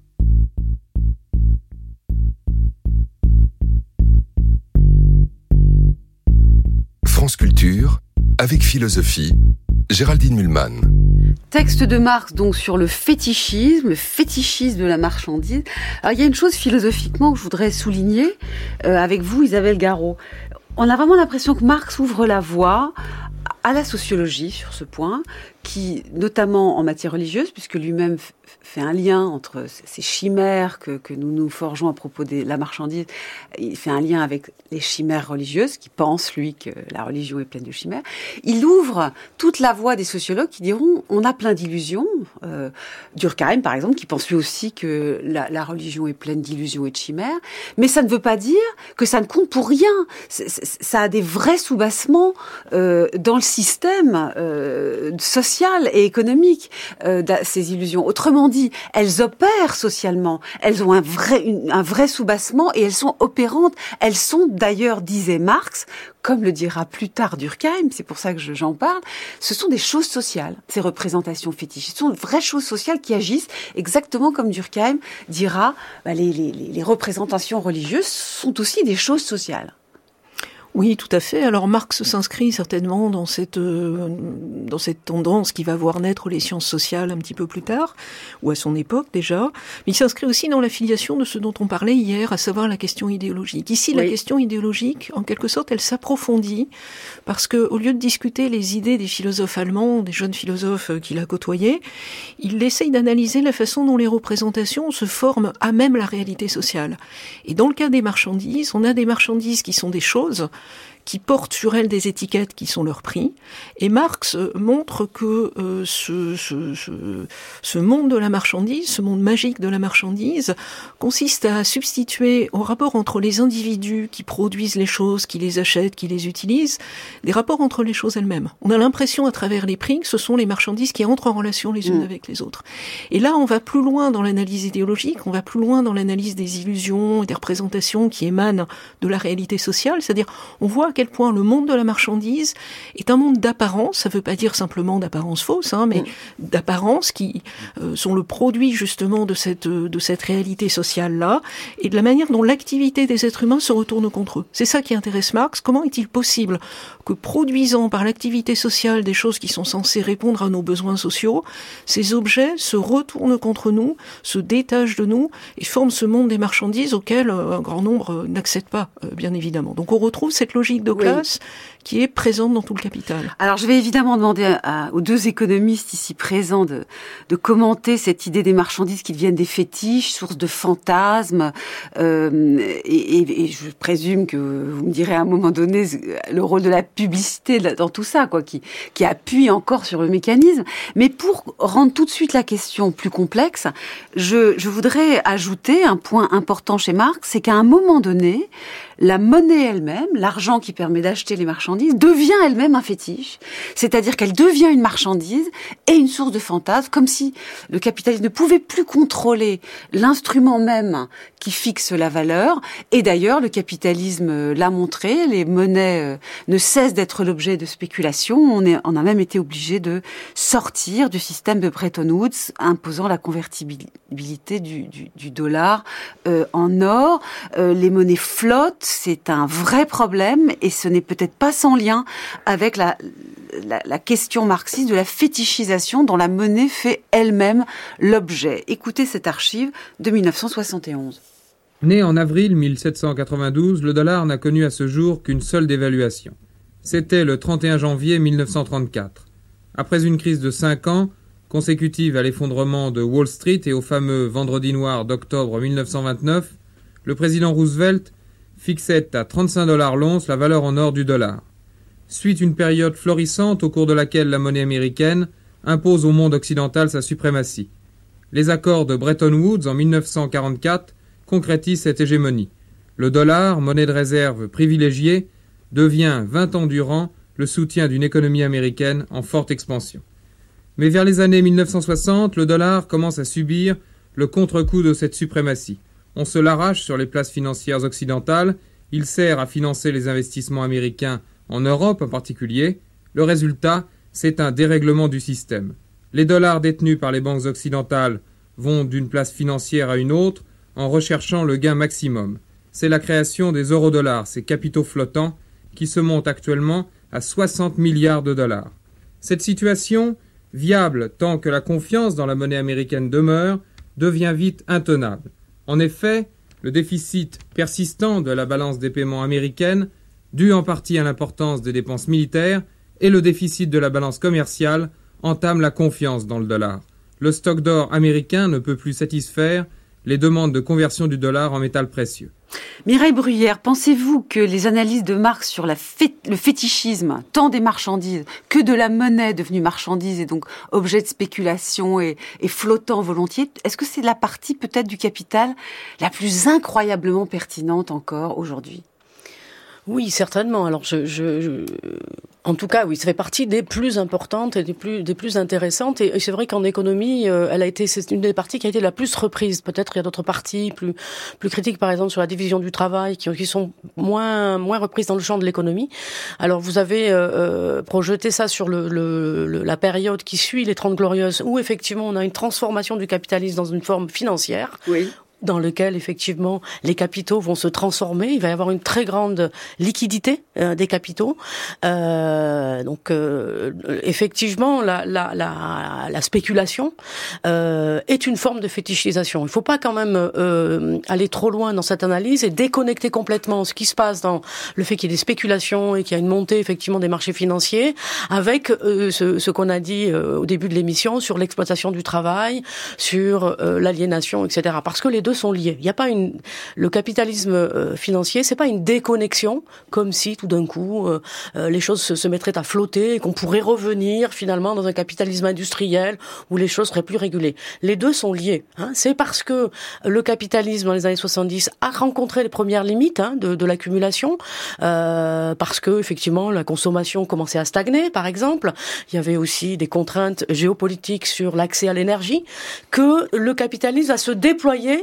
Speaker 1: France Culture, avec philosophie, Géraldine Mühlmann.
Speaker 2: Texte de Marx donc sur le fétichisme, le fétichisme de la marchandise. Alors il y a une chose philosophiquement que je voudrais souligner euh, avec vous, Isabelle Garot. On a vraiment l'impression que Marx ouvre la voie à la sociologie sur ce point, qui, notamment en matière religieuse, puisque lui-même f- fait un lien entre ces chimères que, que nous nous forgeons à propos de la marchandise, il fait un lien avec les chimères religieuses, qui pensent, lui, que la religion est pleine de chimères. Il ouvre toute la voie des sociologues qui diront on a plein d'illusions. Euh, Durkheim, par exemple, qui pense lui aussi que la, la religion est pleine d'illusions et de chimères, mais ça ne veut pas dire que ça ne compte pour rien. C'est, c'est, ça a des vrais soubassements euh, dans le système euh, social et économique, euh, ces illusions. Autrement dit, elles opèrent socialement, elles ont un vrai, une, un vrai soubassement et elles sont opérantes. Elles sont d'ailleurs, disait Marx, comme le dira plus tard Durkheim, c'est pour ça que je, j'en parle, ce sont des choses sociales, ces représentations fétichistes. Ce sont de vraies choses sociales qui agissent exactement comme Durkheim dira, bah, les, les, les représentations religieuses sont aussi des choses sociales.
Speaker 7: Oui, tout à fait. Alors Marx s'inscrit certainement dans cette euh, dans cette tendance qui va voir naître les sciences sociales un petit peu plus tard, ou à son époque déjà. Mais il s'inscrit aussi dans la filiation de ce dont on parlait hier, à savoir la question idéologique. Ici, oui. La question idéologique, en quelque sorte, elle s'approfondit parce que au lieu de discuter les idées des philosophes allemands, des jeunes philosophes qu'il a côtoyés, il essaye d'analyser la façon dont les représentations se forment à même la réalité sociale. Et dans le cas des marchandises, on a des marchandises qui sont des choses qui portent sur elles des étiquettes qui sont leur prix. Et Marx montre que euh, ce, ce, ce, ce monde de la marchandise, ce monde magique de la marchandise, consiste à substituer au rapport entre les individus qui produisent les choses, qui les achètent, qui les utilisent, des rapports entre les choses elles-mêmes. On a l'impression à travers les prix que ce sont les marchandises qui entrent en relation les unes mmh. avec les autres. Et là, on va plus loin dans l'analyse idéologique, on va plus loin dans l'analyse des illusions et des représentations qui émanent de la réalité sociale, c'est-à-dire on voit à quel point le monde de la marchandise est un monde d'apparence, ça ne veut pas dire simplement d'apparence fausse, hein, mais mmh. d'apparence qui euh, sont le produit justement de cette, de cette réalité sociale-là, et de la manière dont l'activité des êtres humains se retourne contre eux. C'est ça qui intéresse Marx. Comment est-il possible que produisant par l'activité sociale des choses qui sont censées répondre à nos besoins sociaux, ces objets se retournent contre nous, se détachent de nous, et forment ce monde des marchandises auquel euh, un grand nombre euh, n'accède pas, euh, bien évidemment. Donc on retrouve cette logique dynamique de classe oui. qui est présente dans tout le capital.
Speaker 2: Alors, je vais évidemment demander à, à, aux deux économistes ici présents de, de commenter cette idée des marchandises qui deviennent des fétiches, source de fantasmes. Euh, et, et, et je présume que vous me direz à un moment donné le rôle de la publicité dans tout ça, quoi, qui, qui appuie encore sur le mécanisme. Mais pour rendre tout de suite la question plus complexe, je, je voudrais ajouter un point important chez Marx, c'est qu'à un moment donné, la monnaie elle-même, l'argent qui permet d'acheter les marchandises, devient elle-même un fétiche. C'est-à-dire qu'elle devient une marchandise et une source de fantasme, comme si le capitalisme ne pouvait plus contrôler l'instrument même qui fixe la valeur. Et d'ailleurs, le capitalisme l'a montré, les monnaies ne cessent d'être l'objet de spéculation. On, est, on a même été obligé de sortir du système de Bretton Woods, imposant la convertibilité du, du, du dollar euh, en or. Euh, les monnaies flottent. C'est un vrai problème et ce n'est peut-être pas sans lien avec la, la, la question marxiste de la fétichisation dont la monnaie fait elle-même l'objet. Écoutez cette archive de mille neuf cent soixante et onze.
Speaker 11: Né en avril mille sept cent quatre-vingt-douze, le dollar n'a connu à ce jour qu'une seule dévaluation. C'était le trente et un janvier mille neuf cent trente-quatre. Après une crise de cinq ans, consécutive à l'effondrement de Wall Street et au fameux Vendredi noir d'octobre mille neuf cent vingt-neuf, le président Roosevelt fixait à trente-cinq dollars l'once la valeur en or du dollar. Suite une période florissante au cours de laquelle la monnaie américaine impose au monde occidental sa suprématie. Les accords de Bretton Woods en mille neuf cent quarante-quatre concrétisent cette hégémonie. Le dollar, monnaie de réserve privilégiée, devient vingt ans durant le soutien d'une économie américaine en forte expansion. Mais vers les années mille neuf cent soixante, le dollar commence à subir le contre-coup de cette suprématie. On se l'arrache sur les places financières occidentales, il sert à financer les investissements américains en Europe en particulier. Le résultat, c'est un dérèglement du système. Les dollars détenus par les banques occidentales vont d'une place financière à une autre en recherchant le gain maximum. C'est la création des eurodollars, ces capitaux flottants, qui se montent actuellement à soixante milliards de dollars. Cette situation, viable tant que la confiance dans la monnaie américaine demeure, devient vite intenable. En effet, le déficit persistant de la balance des paiements américaine, dû en partie à l'importance des dépenses militaires, et le déficit de la balance commerciale entament la confiance dans le dollar. Le stock d'or américain ne peut plus satisfaire les demandes de conversion du dollar en métal précieux.
Speaker 2: Mireille Bruyère, pensez-vous que les analyses de Marx sur la fé- le fétichisme, tant des marchandises que de la monnaie devenue marchandise et donc objet de spéculation et, et flottant volontiers, est-ce que c'est la partie peut-être du capital la plus incroyablement pertinente encore aujourd'hui ?
Speaker 6: Oui, certainement. Alors, je, je, je, en tout cas, oui, ça fait partie des plus importantes et des plus, des plus intéressantes. Et, et c'est vrai qu'en économie, euh, elle a été, c'est une des parties qui a été la plus reprise. Peut-être il y a d'autres parties plus, plus critiques, par exemple sur la division du travail, qui, qui sont moins, moins reprises dans le champ de l'économie. Alors, vous avez euh, projeté ça sur le, le, le, la période qui suit les Trente Glorieuses, où effectivement on a une transformation du capitalisme dans une forme financière.
Speaker 2: Oui.
Speaker 6: Dans lequel, effectivement, les capitaux vont se transformer. Il va y avoir une très grande liquidité euh, des capitaux. Euh, donc, euh, effectivement, la, la, la, la spéculation euh, est une forme de fétichisation. Il ne faut pas quand même euh, aller trop loin dans cette analyse et déconnecter complètement ce qui se passe dans le fait qu'il y ait des spéculations et qu'il y a une montée, effectivement, des marchés financiers avec euh, ce, ce qu'on a dit euh, au début de l'émission sur l'exploitation du travail, sur euh, l'aliénation, et cetera. Parce que les deux sont liés. Il n'y a pas une le capitalisme euh, financier, c'est pas une déconnexion comme si tout d'un coup euh, euh, les choses se, se mettraient à flotter et qu'on pourrait revenir finalement dans un capitalisme industriel où les choses seraient plus régulées. Les deux sont liés. Hein. C'est parce que le capitalisme dans les années soixante-dix a rencontré les premières limites hein, de, de l'accumulation, euh, parce que effectivement la consommation commençait à stagner, par exemple. Il y avait aussi des contraintes géopolitiques sur l'accès à l'énergie, que le capitalisme va se déployer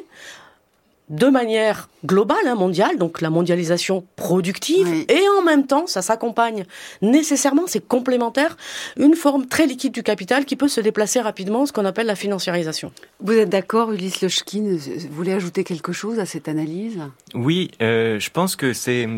Speaker 6: de manière globale, hein, mondiale, donc la mondialisation productive, oui. Et en même temps, ça s'accompagne nécessairement, c'est complémentaire, une forme très liquide du capital qui peut se déplacer rapidement, ce qu'on appelle la financiarisation.
Speaker 2: Vous êtes d'accord, Ulysse Lochkine, vous voulez ajouter quelque chose à cette analyse ?
Speaker 5: Oui, euh, je pense que c'est...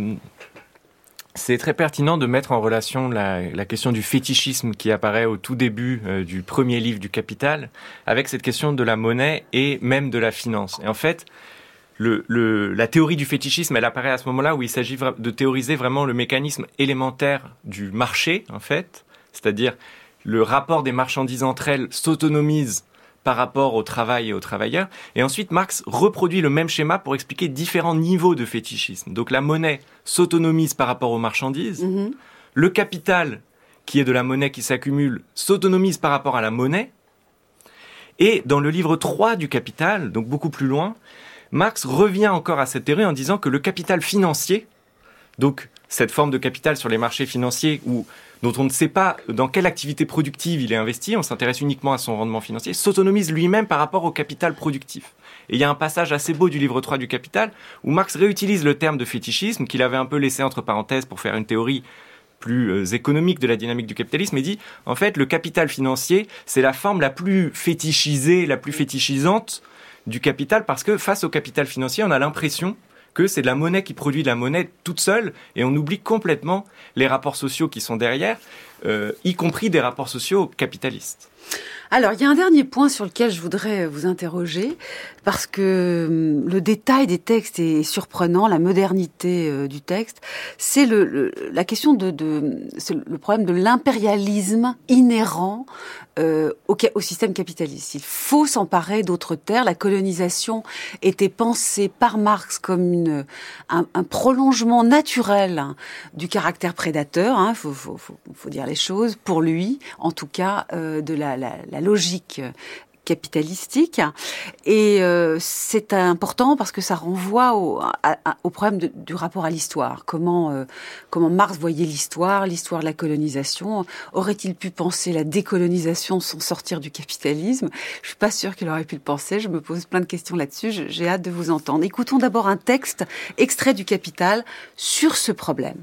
Speaker 5: C'est très pertinent de mettre en relation la, la question du fétichisme qui apparaît au tout début euh, du premier livre du Capital avec cette question de la monnaie et même de la finance. Et en fait, le, le, la théorie du fétichisme, elle apparaît à ce moment-là où il s'agit de théoriser vraiment le mécanisme élémentaire du marché, en fait, c'est-à-dire le rapport des marchandises entre elles s'autonomise par rapport au travail et aux travailleurs. Et ensuite, Marx reproduit le même schéma pour expliquer différents niveaux de fétichisme. Donc la monnaie s'autonomise par rapport aux marchandises. Mmh. Le capital, qui est de la monnaie qui s'accumule, s'autonomise par rapport à la monnaie. Et dans le livre trois du Capital, donc beaucoup plus loin, Marx revient encore à cette théorie en disant que le capital financier, donc cette forme de capital sur les marchés financiers où, dont on ne sait pas dans quelle activité productive il est investi, on s'intéresse uniquement à son rendement financier, s'autonomise lui-même par rapport au capital productif. Et il y a un passage assez beau du livre trois du Capital où Marx réutilise le terme de fétichisme qu'il avait un peu laissé entre parenthèses pour faire une théorie plus économique de la dynamique du capitalisme et dit, en fait, le capital financier, c'est la forme la plus fétichisée, la plus fétichisante du capital parce que face au capital financier, on a l'impression que c'est de la monnaie qui produit de la monnaie toute seule et on oublie complètement les rapports sociaux qui sont derrière, euh, y compris des rapports sociaux capitalistes.
Speaker 2: Alors, il y a un dernier point sur lequel je voudrais vous interroger, parce que le détail des textes est surprenant, la modernité euh, du texte. C'est le, le, la question de, de c'est le problème de l'impérialisme inhérent euh, au, au système capitaliste. Il faut s'emparer d'autres terres. La colonisation était pensée par Marx comme une, un, un prolongement naturel hein, du caractère prédateur. Hein, faut, faut, faut, faut dire les choses. Pour lui, en tout cas, euh, de la, la, la logique capitalistique. Et euh, c'est important parce que ça renvoie au, à, à, au problème de, du rapport à l'histoire. Comment, euh, comment Marx voyait l'histoire, l'histoire de la colonisation. Aurait-il pu penser la décolonisation sans sortir du capitalisme ? Je suis pas sûre qu'il aurait pu le penser. Je me pose plein de questions là-dessus. Je, j'ai hâte de vous entendre. Écoutons d'abord un texte extrait du Capital sur ce problème.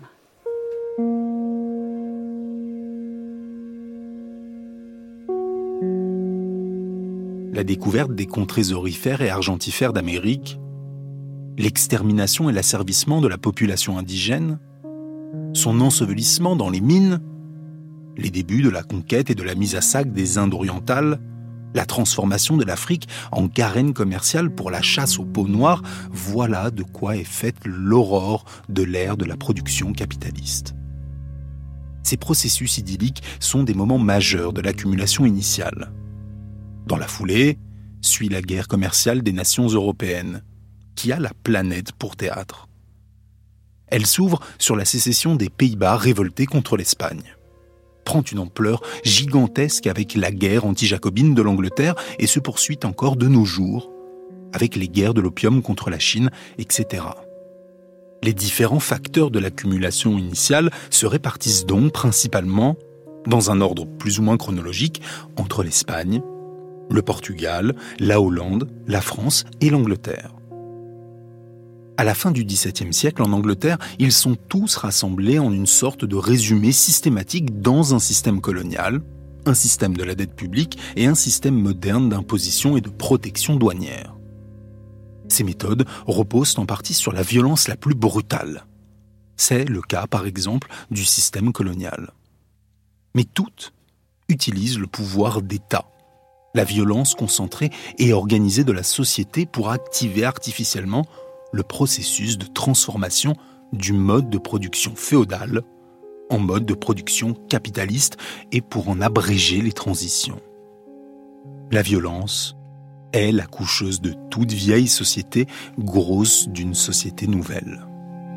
Speaker 12: La découverte des contrées aurifères et argentifères d'Amérique, l'extermination et l'asservissement de la population indigène, son ensevelissement dans les mines, les débuts de la conquête et de la mise à sac des Indes orientales, la transformation de l'Afrique en garenne commerciale pour la chasse aux peaux noires, voilà de quoi est faite l'aurore de l'ère de la production capitaliste. Ces processus idylliques sont des moments majeurs de l'accumulation initiale. Dans la foulée, suit la guerre commerciale des nations européennes, qui a la planète pour théâtre. Elle s'ouvre sur la sécession des Pays-Bas révoltés contre l'Espagne. Prend une ampleur gigantesque avec la guerre anti-jacobine de l'Angleterre et se poursuit encore de nos jours, avec les guerres de l'opium contre la Chine, et cetera. Les différents facteurs de l'accumulation initiale se répartissent donc principalement, dans un ordre plus ou moins chronologique, entre l'Espagne, le Portugal, la Hollande, la France et l'Angleterre. À la fin du dix-septième siècle, en Angleterre, ils sont tous rassemblés en une sorte de résumé systématique dans un système colonial, un système de la dette publique et un système moderne d'imposition et de protection douanière. Ces méthodes reposent en partie sur la violence la plus brutale. C'est le cas, par exemple, du système colonial. Mais toutes utilisent le pouvoir d'État, la violence concentrée et organisée de la société pour activer artificiellement le processus de transformation du mode de production féodal en mode de production capitaliste et pour en abréger les transitions. La violence est la coucheuse de toute vieille société, grosse d'une société nouvelle.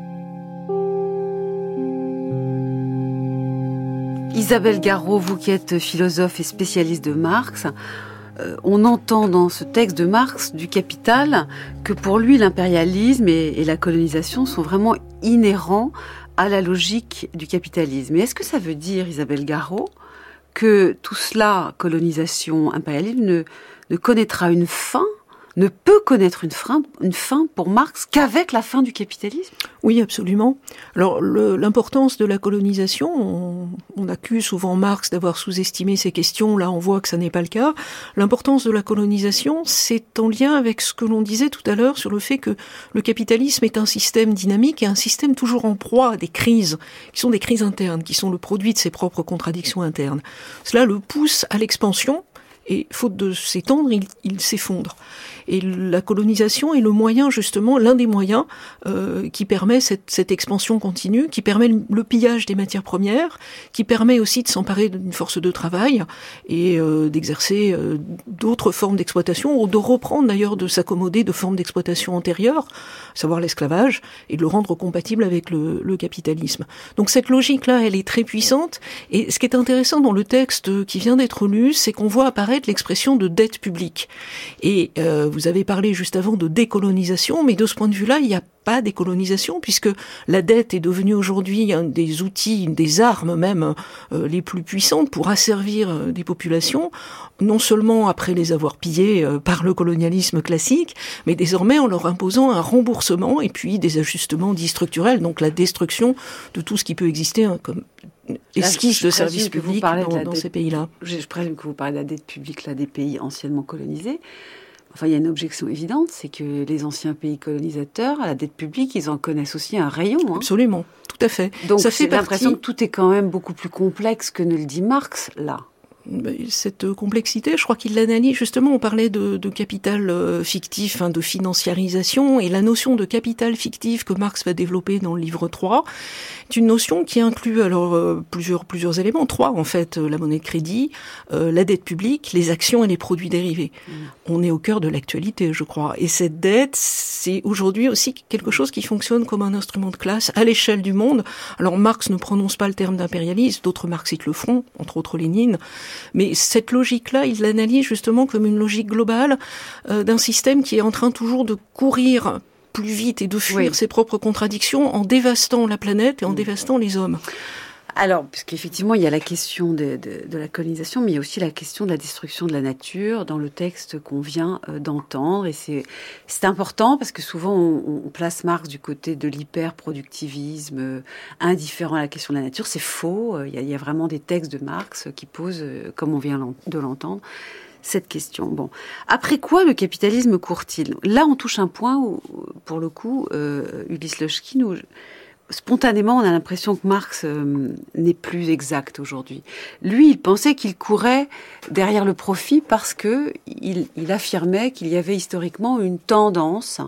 Speaker 2: Isabelle Garot, vous qui êtes philosophe et spécialiste de Marx, euh, on entend dans ce texte de Marx du Capital que pour lui l'impérialisme et, et la colonisation sont vraiment inhérents à la logique du capitalisme. Et est-ce que ça veut dire, Isabelle Garot, que tout cela, colonisation, impérialisme, ne, ne connaîtra une fin, ne peut connaître une fin, une fin pour Marx qu'avec la fin du capitalisme ?
Speaker 7: Oui, absolument. Alors, le, l'importance de la colonisation, on, on accuse souvent Marx d'avoir sous-estimé ces questions. Là, on voit que ça n'est pas le cas. L'importance de la colonisation, c'est en lien avec ce que l'on disait tout à l'heure sur le fait que le capitalisme est un système dynamique et un système toujours en proie à des crises, qui sont des crises internes, qui sont le produit de ses propres contradictions internes. Cela le pousse à l'expansion. et faute de s'étendre, il, il s'effondre. Et la colonisation est le moyen, justement, l'un des moyens euh, qui permet cette, cette expansion continue, qui permet le, le pillage des matières premières, qui permet aussi de s'emparer d'une force de travail et euh, d'exercer euh, d'autres formes d'exploitation, ou de reprendre d'ailleurs, de s'accommoder de formes d'exploitation antérieures, à savoir l'esclavage, et de le rendre compatible avec le, le capitalisme. Donc cette logique-là, elle est très puissante, et ce qui est intéressant dans le texte qui vient d'être lu, c'est qu'on voit apparaître l'expression de dette publique. Et euh, vous avez parlé juste avant de décolonisation, mais de ce point de vue-là, il n'y a pas décolonisation, puisque la dette est devenue aujourd'hui un des outils, des armes même euh, les plus puissantes pour asservir euh, des populations, non seulement après les avoir pillées euh, par le colonialisme classique, mais désormais en leur imposant un remboursement et puis des ajustements dits structurels, donc la destruction de tout ce qui peut exister hein, comme esquisse de services publics dans, dans dette, ces pays-là.
Speaker 2: Je, je présume que vous parlez de la dette publique là, des pays anciennement colonisés. Enfin, il y a une objection évidente, c'est que les anciens pays colonisateurs, à la dette publique, ils en connaissent aussi un rayon. Hein.
Speaker 7: Absolument, tout à fait.
Speaker 2: Donc,
Speaker 7: ça
Speaker 2: j'ai
Speaker 7: fait
Speaker 2: l'impression
Speaker 7: partie...
Speaker 2: que tout est quand même beaucoup plus complexe que ne le dit Marx, là.
Speaker 7: Cette complexité, je crois qu'il l'analyse. Justement, on parlait de, de capital euh, fictif, hein, de financiarisation, et la notion de capital fictif que Marx va développer dans le livre trois, est une notion qui inclut alors euh, plusieurs plusieurs éléments, trois en fait, euh, la monnaie de crédit, euh, la dette publique, les actions et les produits dérivés. Mmh. On est au cœur de l'actualité, je crois. Et cette dette, c'est aujourd'hui aussi quelque chose qui fonctionne comme un instrument de classe à l'échelle du monde. Alors Marx ne prononce pas le terme d'impérialisme, d'autres marxistes le font, entre autres Lénine. Mais cette logique-là, il l'analyse justement comme une logique globale euh, d'un système qui est en train toujours de courir plus vite et de fuir oui. ses propres contradictions en dévastant la planète et en dévastant les hommes.
Speaker 2: Alors, puisqu'effectivement, il y a la question de, de, de la colonisation, mais il y a aussi la question de la destruction de la nature dans le texte qu'on vient euh, d'entendre. Et c'est, c'est important parce que souvent, on, on place Marx du côté de l'hyper-productivisme, euh, indifférent à la question de la nature. C'est faux. Il y a, il y a vraiment des textes de Marx qui posent, euh, comme on vient de l'entendre, cette question. Bon, après quoi le capitalisme court-il ? Là, on touche un point où, pour le coup, euh, Ulysse Lochkine, où... Spontanément, on a l'impression que Marx euh, n'est plus exact aujourd'hui. Lui, il pensait qu'il courait derrière le profit parce que il, il affirmait qu'il y avait historiquement une tendance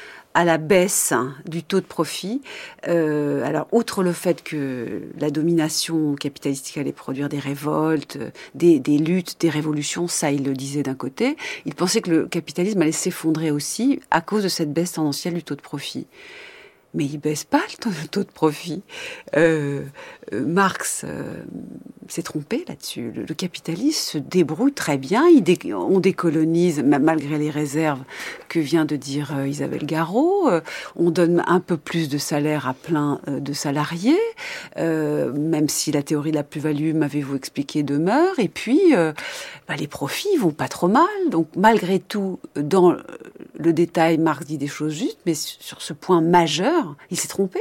Speaker 2: à la baisse du taux de profit. Euh, alors, outre le fait que la domination capitalistique allait produire des révoltes, des, des luttes, des révolutions, ça, il le disait d'un côté, il pensait que le capitalisme allait s'effondrer aussi à cause de cette baisse tendancielle du taux de profit. Mais il baisse pas le taux, le taux de profit. Euh, euh, Marx euh, s'est trompé là-dessus. Le, le capitalisme se débrouille très bien. Il dé, on décolonise, malgré les réserves que vient de dire euh, Isabelle Garot. Euh, on donne un peu plus de salaire à plein euh, de salariés, euh, même si la théorie de la plus-value, m'avez-vous expliqué, demeure. Et puis, euh, bah, les profits vont pas trop mal. Donc, malgré tout, dans le détail, Marx dit des choses justes, mais sur ce point majeur, il s'est trompé.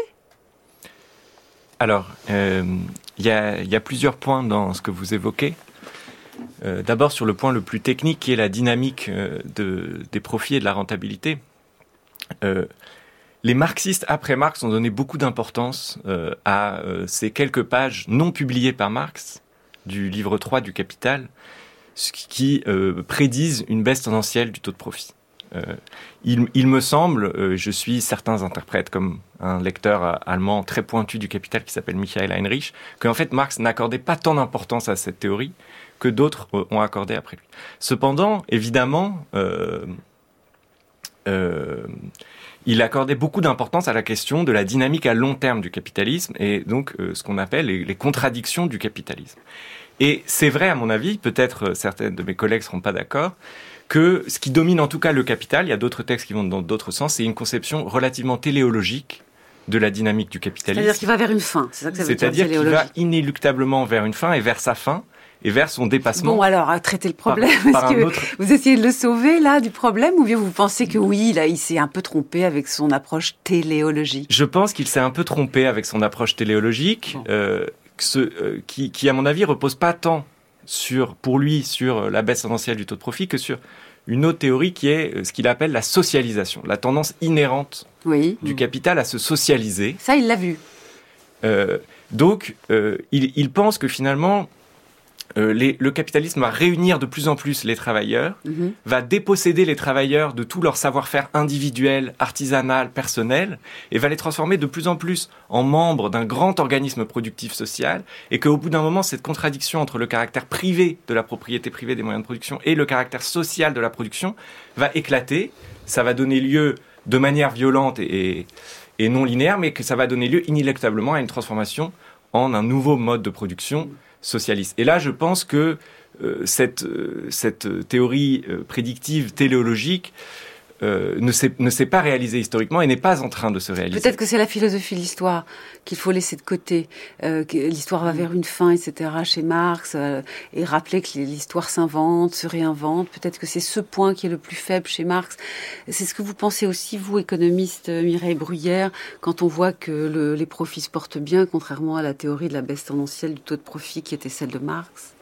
Speaker 5: Alors, euh, il y a, y a plusieurs points dans ce que vous évoquez. Euh, d'abord, sur le point le plus technique, qui est la dynamique euh, de, des profits et de la rentabilité. Euh, les marxistes, après Marx, ont donné beaucoup d'importance euh, à euh, ces quelques pages non publiées par Marx du livre trois du Capital, qui euh, prédisent une baisse tendancielle du taux de profit. Euh, il, il me semble, euh, je suis certains interprètes comme un lecteur allemand très pointu du Capital qui s'appelle Michael Heinrich, qu'en fait Marx n'accordait pas tant d'importance à cette théorie que d'autres euh, ont accordé après lui. Cependant, évidemment, euh, euh, il accordait beaucoup d'importance à la question de la dynamique à long terme du capitalisme et donc euh, ce qu'on appelle les, les contradictions du capitalisme. Et c'est vrai, à mon avis, peut-être euh, certaines de mes collègues ne seront pas d'accord, que ce qui domine en tout cas le capital, il y a d'autres textes qui vont dans d'autres sens, c'est une conception relativement téléologique de la dynamique du capitalisme.
Speaker 2: C'est-à-dire qu'il va vers une fin, c'est ça que ça veut
Speaker 5: C'est-à-dire
Speaker 2: dire,
Speaker 5: qu'il va inéluctablement vers une fin et vers sa fin et vers son dépassement.
Speaker 2: Bon, alors, à traiter le problème,
Speaker 5: par,
Speaker 2: est-ce
Speaker 5: par
Speaker 2: que
Speaker 5: autre...
Speaker 2: vous essayez de le sauver, là, du problème, ou bien vous pensez que oui, là, il s'est un peu trompé avec son approche téléologique ?
Speaker 5: Je pense qu'il s'est un peu trompé avec son approche téléologique, bon. euh, ce, euh, qui, qui, à mon avis, repose pas tant sur, pour lui, sur la baisse tendancielle du taux de profit que sur une autre théorie qui est ce qu'il appelle la socialisation, la tendance inhérente oui. du capital à se socialiser.
Speaker 2: Ça, il l'a vu.
Speaker 5: Euh, donc, euh, il, il pense que finalement, Euh, les, le capitalisme va réunir de plus en plus les travailleurs, mmh. va déposséder les travailleurs de tout leur savoir-faire individuel, artisanal, personnel, et va les transformer de plus en plus en membres d'un grand organisme productif social, et qu'au bout d'un moment, cette contradiction entre le caractère privé de la propriété privée des moyens de production et le caractère social de la production va éclater. Ça va donner lieu de manière violente et, et, et non linéaire, mais que ça va donner lieu inéluctablement à une transformation en un nouveau mode de production socialiste. Et là, je pense que euh, cette, euh, cette théorie euh, prédictive téléologique euh, ne, s'est, ne s'est pas réalisée historiquement et n'est pas en train de se réaliser.
Speaker 2: Peut-être que c'est la philosophie de l'histoire qu'il faut laisser de côté, euh, que l'histoire va vers une fin, et cetera, chez Marx, euh, et rappeler que l'histoire s'invente, se réinvente. Peut-être que c'est ce point qui est le plus faible chez Marx. C'est ce que vous pensez aussi, vous, économiste Mireille Bruyère, quand on voit que le, les profits se portent bien, contrairement à la théorie de la baisse tendancielle du taux de profit qui était celle de Marx?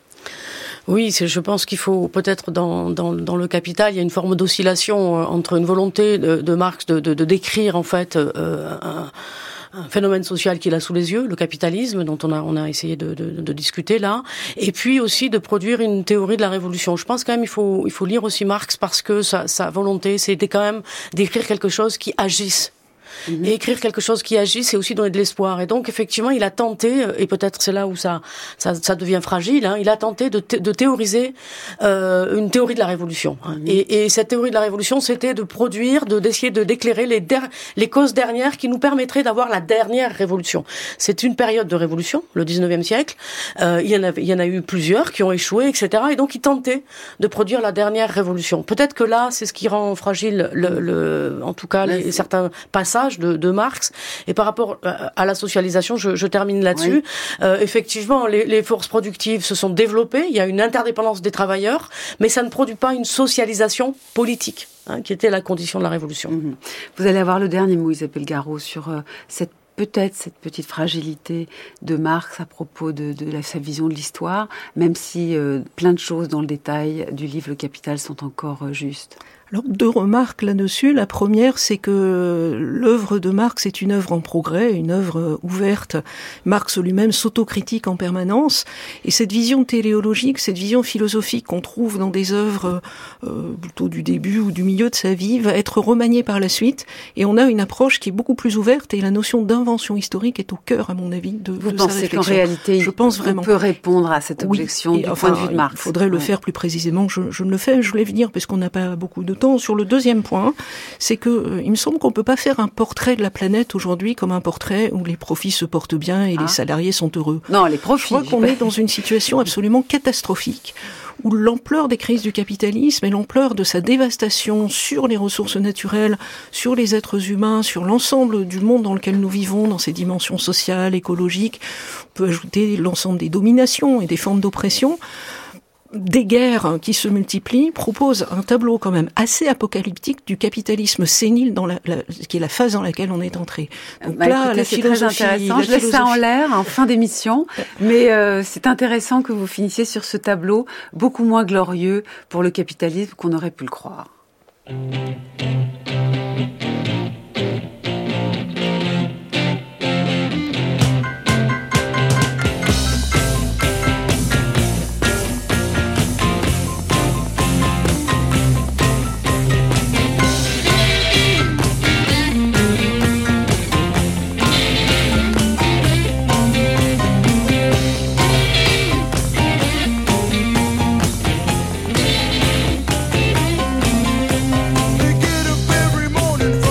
Speaker 6: Oui, c'est, je pense qu'il faut peut-être dans, dans, dans le Capital, il y a une forme d'oscillation entre une volonté de, de Marx de, de, de décrire en fait euh, un, un phénomène social qu'il a sous les yeux, le capitalisme, dont on a, on a essayé de, de, de discuter là, et puis aussi de produire une théorie de la révolution. Je pense quand même il faut, il faut lire aussi Marx parce que sa, sa volonté, c'était quand même d'écrire quelque chose qui agisse. Mmh. Et écrire quelque chose qui agit, c'est aussi donner de l'espoir. Et donc, effectivement, il a tenté, et peut-être c'est là où ça, ça, ça devient fragile, hein, il a tenté de, thé, de théoriser euh, une théorie de la révolution. Hein. Mmh. Et, et cette théorie de la révolution, c'était de produire, de d'essayer de d'éclairer les, der, les causes dernières qui nous permettraient d'avoir la dernière révolution. C'est une période de révolution, le dix-neuvième siècle. Euh, il y en a, il y en a eu plusieurs qui ont échoué, et cetera. Et donc, il tentait de produire la dernière révolution. Peut-être que là, c'est ce qui rend fragile, le, le, en tout cas, les, certains passages De, de Marx. Et par rapport à la socialisation, je, je termine là-dessus. Oui. Euh, effectivement, les, les forces productives se sont développées. Il y a une interdépendance des travailleurs, mais ça ne produit pas une socialisation politique, hein, qui était la condition de la révolution. Mmh.
Speaker 2: Vous allez avoir le dernier mot, Isabelle Garot, sur euh, cette peut-être cette petite fragilité de Marx à propos de, de la, sa vision de l'histoire, même si euh, plein de choses dans le détail du livre Le Capital sont encore euh, justes.
Speaker 7: Alors, deux remarques là-dessus. La première, c'est que l'œuvre de Marx est une œuvre en progrès, une œuvre ouverte. Marx lui-même s'autocritique en permanence. Et cette vision téléologique, cette vision philosophique qu'on trouve dans des œuvres euh, plutôt du début ou du milieu de sa vie, va être remaniée par la suite. Et on a une approche qui est beaucoup plus ouverte. Et la notion d'invention historique est au cœur, à mon avis, de,
Speaker 2: Vous
Speaker 7: de sa
Speaker 2: pensez
Speaker 7: réflexion.
Speaker 2: Qu'en réalité,
Speaker 7: je pense vraiment.
Speaker 2: on peut répondre à cette objection oui, du
Speaker 7: enfin,
Speaker 2: point de vue de Marx.
Speaker 7: Il faudrait ouais. le faire plus précisément. Je, je ne le fais, je voulais venir parce qu'on n'a pas beaucoup de temps. Sur le deuxième point, c'est que euh, il me semble qu'on peut pas faire un portrait de la planète aujourd'hui comme un portrait où les profits se portent bien et ah. les salariés sont heureux.
Speaker 2: Non, les profits.
Speaker 7: Je crois qu'on est dans une situation absolument catastrophique où l'ampleur des crises du capitalisme et l'ampleur de sa dévastation sur les ressources naturelles, sur les êtres humains, sur l'ensemble du monde dans lequel nous vivons, dans ses dimensions sociales, écologiques, on peut ajouter l'ensemble des dominations et des formes d'oppression, des guerres qui se multiplient, propose un tableau quand même assez apocalyptique du capitalisme sénile dans la, la qui est la phase dans laquelle on est entré. Donc
Speaker 2: bah,
Speaker 7: là,
Speaker 2: écoutez,
Speaker 7: la
Speaker 2: c'est
Speaker 7: philosophie,
Speaker 2: très intéressant.
Speaker 7: la
Speaker 2: Je laisse
Speaker 7: philosophie...
Speaker 2: ça en l'air en fin d'émission, mais euh, c'est intéressant que vous finissiez sur ce tableau beaucoup moins glorieux pour le capitalisme qu'on aurait pu le croire.
Speaker 13: They get up every morning.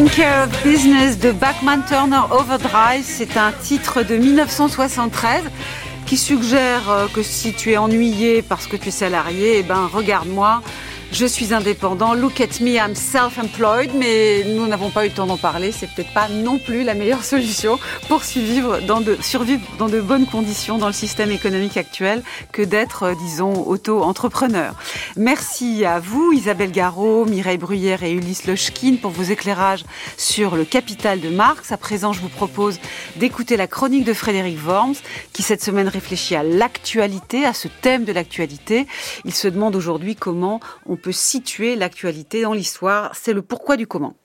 Speaker 2: Taking Care of Business de Bachman Turner Overdrive, c'est un titre de dix-neuf cent soixante-treize qui suggère que si tu es ennuyé parce que tu es salarié, eh ben regarde-moi. Je suis indépendant, look at me, I'm self-employed, mais nous n'avons pas eu le temps d'en parler. C'est peut-être pas non plus la meilleure solution pour survivre dans de, survivre dans de bonnes conditions dans le système économique actuel que d'être, disons, auto-entrepreneur. Merci à vous, Isabelle Garot, Mireille Bruyère et Ulysse Lochkin pour vos éclairages sur le Capital de Marx. À présent, je vous propose d'écouter la chronique de Frédéric Worms, qui cette semaine réfléchit à l'actualité, à ce thème de l'actualité. Il se demande aujourd'hui comment on peut situer l'actualité dans l'histoire. C'est le pourquoi du comment.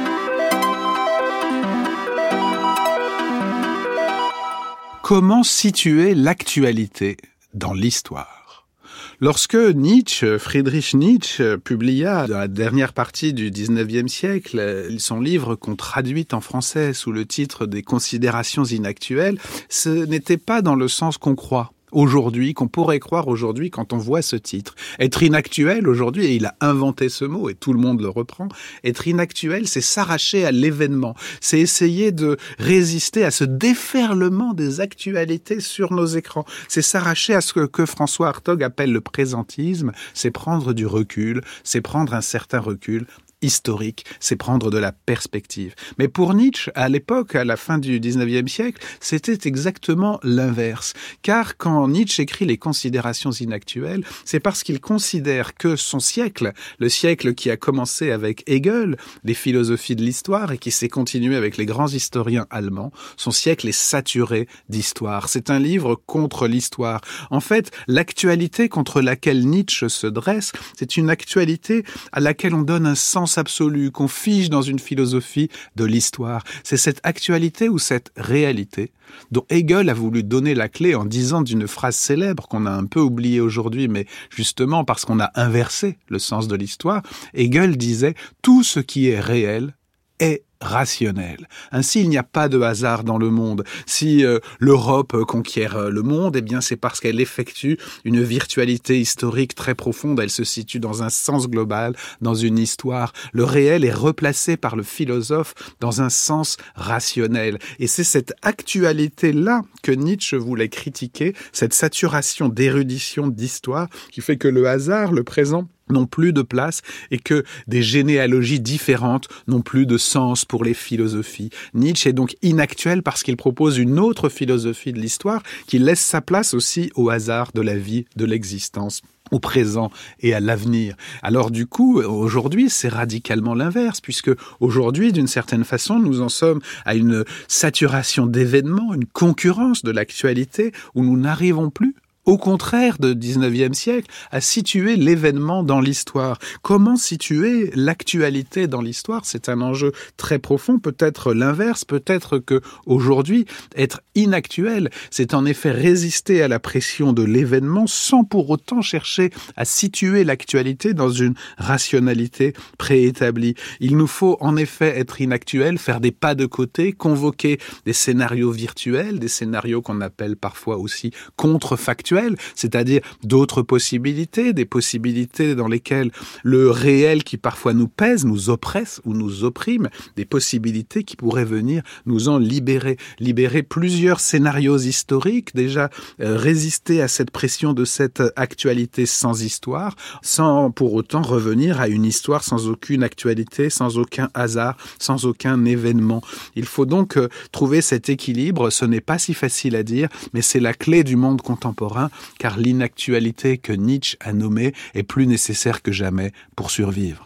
Speaker 12: Comment situer l'actualité dans l'histoire ? Lorsque Nietzsche, Friedrich Nietzsche, publia dans la dernière partie du dix-neuvième siècle son livre qu'on traduit en français sous le titre des Considérations inactuelles, ce n'était pas dans le sens qu'on croit aujourd'hui, qu'on pourrait croire aujourd'hui quand on voit ce titre. Être inactuel aujourd'hui, et il a inventé ce mot et tout le monde le reprend, être inactuel, c'est s'arracher à l'événement, c'est essayer de résister à ce déferlement des actualités sur nos écrans, c'est s'arracher à ce que, que François Hartog appelle le présentisme, c'est prendre du recul, c'est prendre un certain recul historique, c'est prendre de la perspective. Mais pour Nietzsche, à l'époque, à la fin du dix-neuvième siècle, c'était exactement l'inverse. Car quand Nietzsche écrit les Considérations inactuelles, c'est parce qu'il considère que son siècle, le siècle qui a commencé avec Hegel, les philosophies de l'histoire, et qui s'est continué avec les grands historiens allemands, son siècle est saturé d'histoire. C'est un livre contre l'histoire. En fait, l'actualité contre laquelle Nietzsche se dresse, c'est une actualité à laquelle on donne un sens absolu, qu'on fige dans une philosophie de l'histoire. C'est cette actualité ou cette réalité dont Hegel a voulu donner la clé en disant d'une phrase célèbre qu'on a un peu oubliée aujourd'hui, mais justement parce qu'on a inversé le sens de l'histoire. Hegel disait « Tout ce qui est réel est rationnel. Ainsi, il n'y a pas de hasard dans le monde. Si euh, l'Europe conquiert euh, le monde, eh bien c'est parce qu'elle effectue une virtualité historique très profonde. Elle se situe dans un sens global, dans une histoire. Le réel est replacé par le philosophe dans un sens rationnel. Et c'est cette actualité-là que Nietzsche voulait critiquer, cette saturation d'érudition d'histoire qui fait que le hasard, le présent, n'ont plus de place et que des généalogies différentes n'ont plus de sens pour les philosophies. Nietzsche est donc inactuel parce qu'il propose une autre philosophie de l'histoire qui laisse sa place aussi au hasard de la vie, de l'existence, au présent et à l'avenir. Alors du coup, aujourd'hui, c'est radicalement l'inverse, puisque aujourd'hui, d'une certaine façon, nous en sommes à une saturation d'événements, une concurrence de l'actualité où nous n'arrivons plus, au contraire du dix-neuvième siècle, à situer l'événement dans l'histoire. Comment situer l'actualité dans l'histoire ? C'est un enjeu très profond, peut-être l'inverse, peut-être que aujourd'hui, être inactuel, c'est en effet résister à la pression de l'événement sans pour autant chercher à situer l'actualité dans une rationalité préétablie. Il nous faut en effet être inactuel, faire des pas de côté, convoquer des scénarios virtuels, des scénarios qu'on appelle parfois aussi contrefactuels, c'est-à-dire d'autres possibilités, des possibilités dans lesquelles le réel qui parfois nous pèse, nous oppresse ou nous opprime, des possibilités qui pourraient venir nous en libérer. Libérer plusieurs scénarios historiques, déjà euh, résister à cette pression de cette actualité sans histoire, sans pour autant revenir à une histoire sans aucune actualité, sans aucun hasard, sans aucun événement. Il faut donc euh, trouver cet équilibre, ce n'est pas si facile à dire, mais c'est la clé du monde contemporain, car l'inactualité que Nietzsche a nommée est plus nécessaire que jamais pour survivre.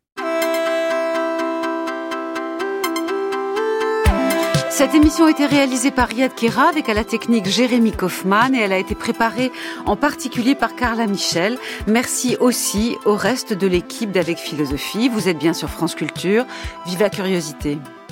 Speaker 2: Cette émission a été réalisée par Riyad Kera avec à la technique Jérémy Kaufmann et elle a été préparée en particulier par Carla Michel. Merci aussi au reste de l'équipe d'Avec Philosophie. Vous êtes bien sur France Culture. Vive la curiosité!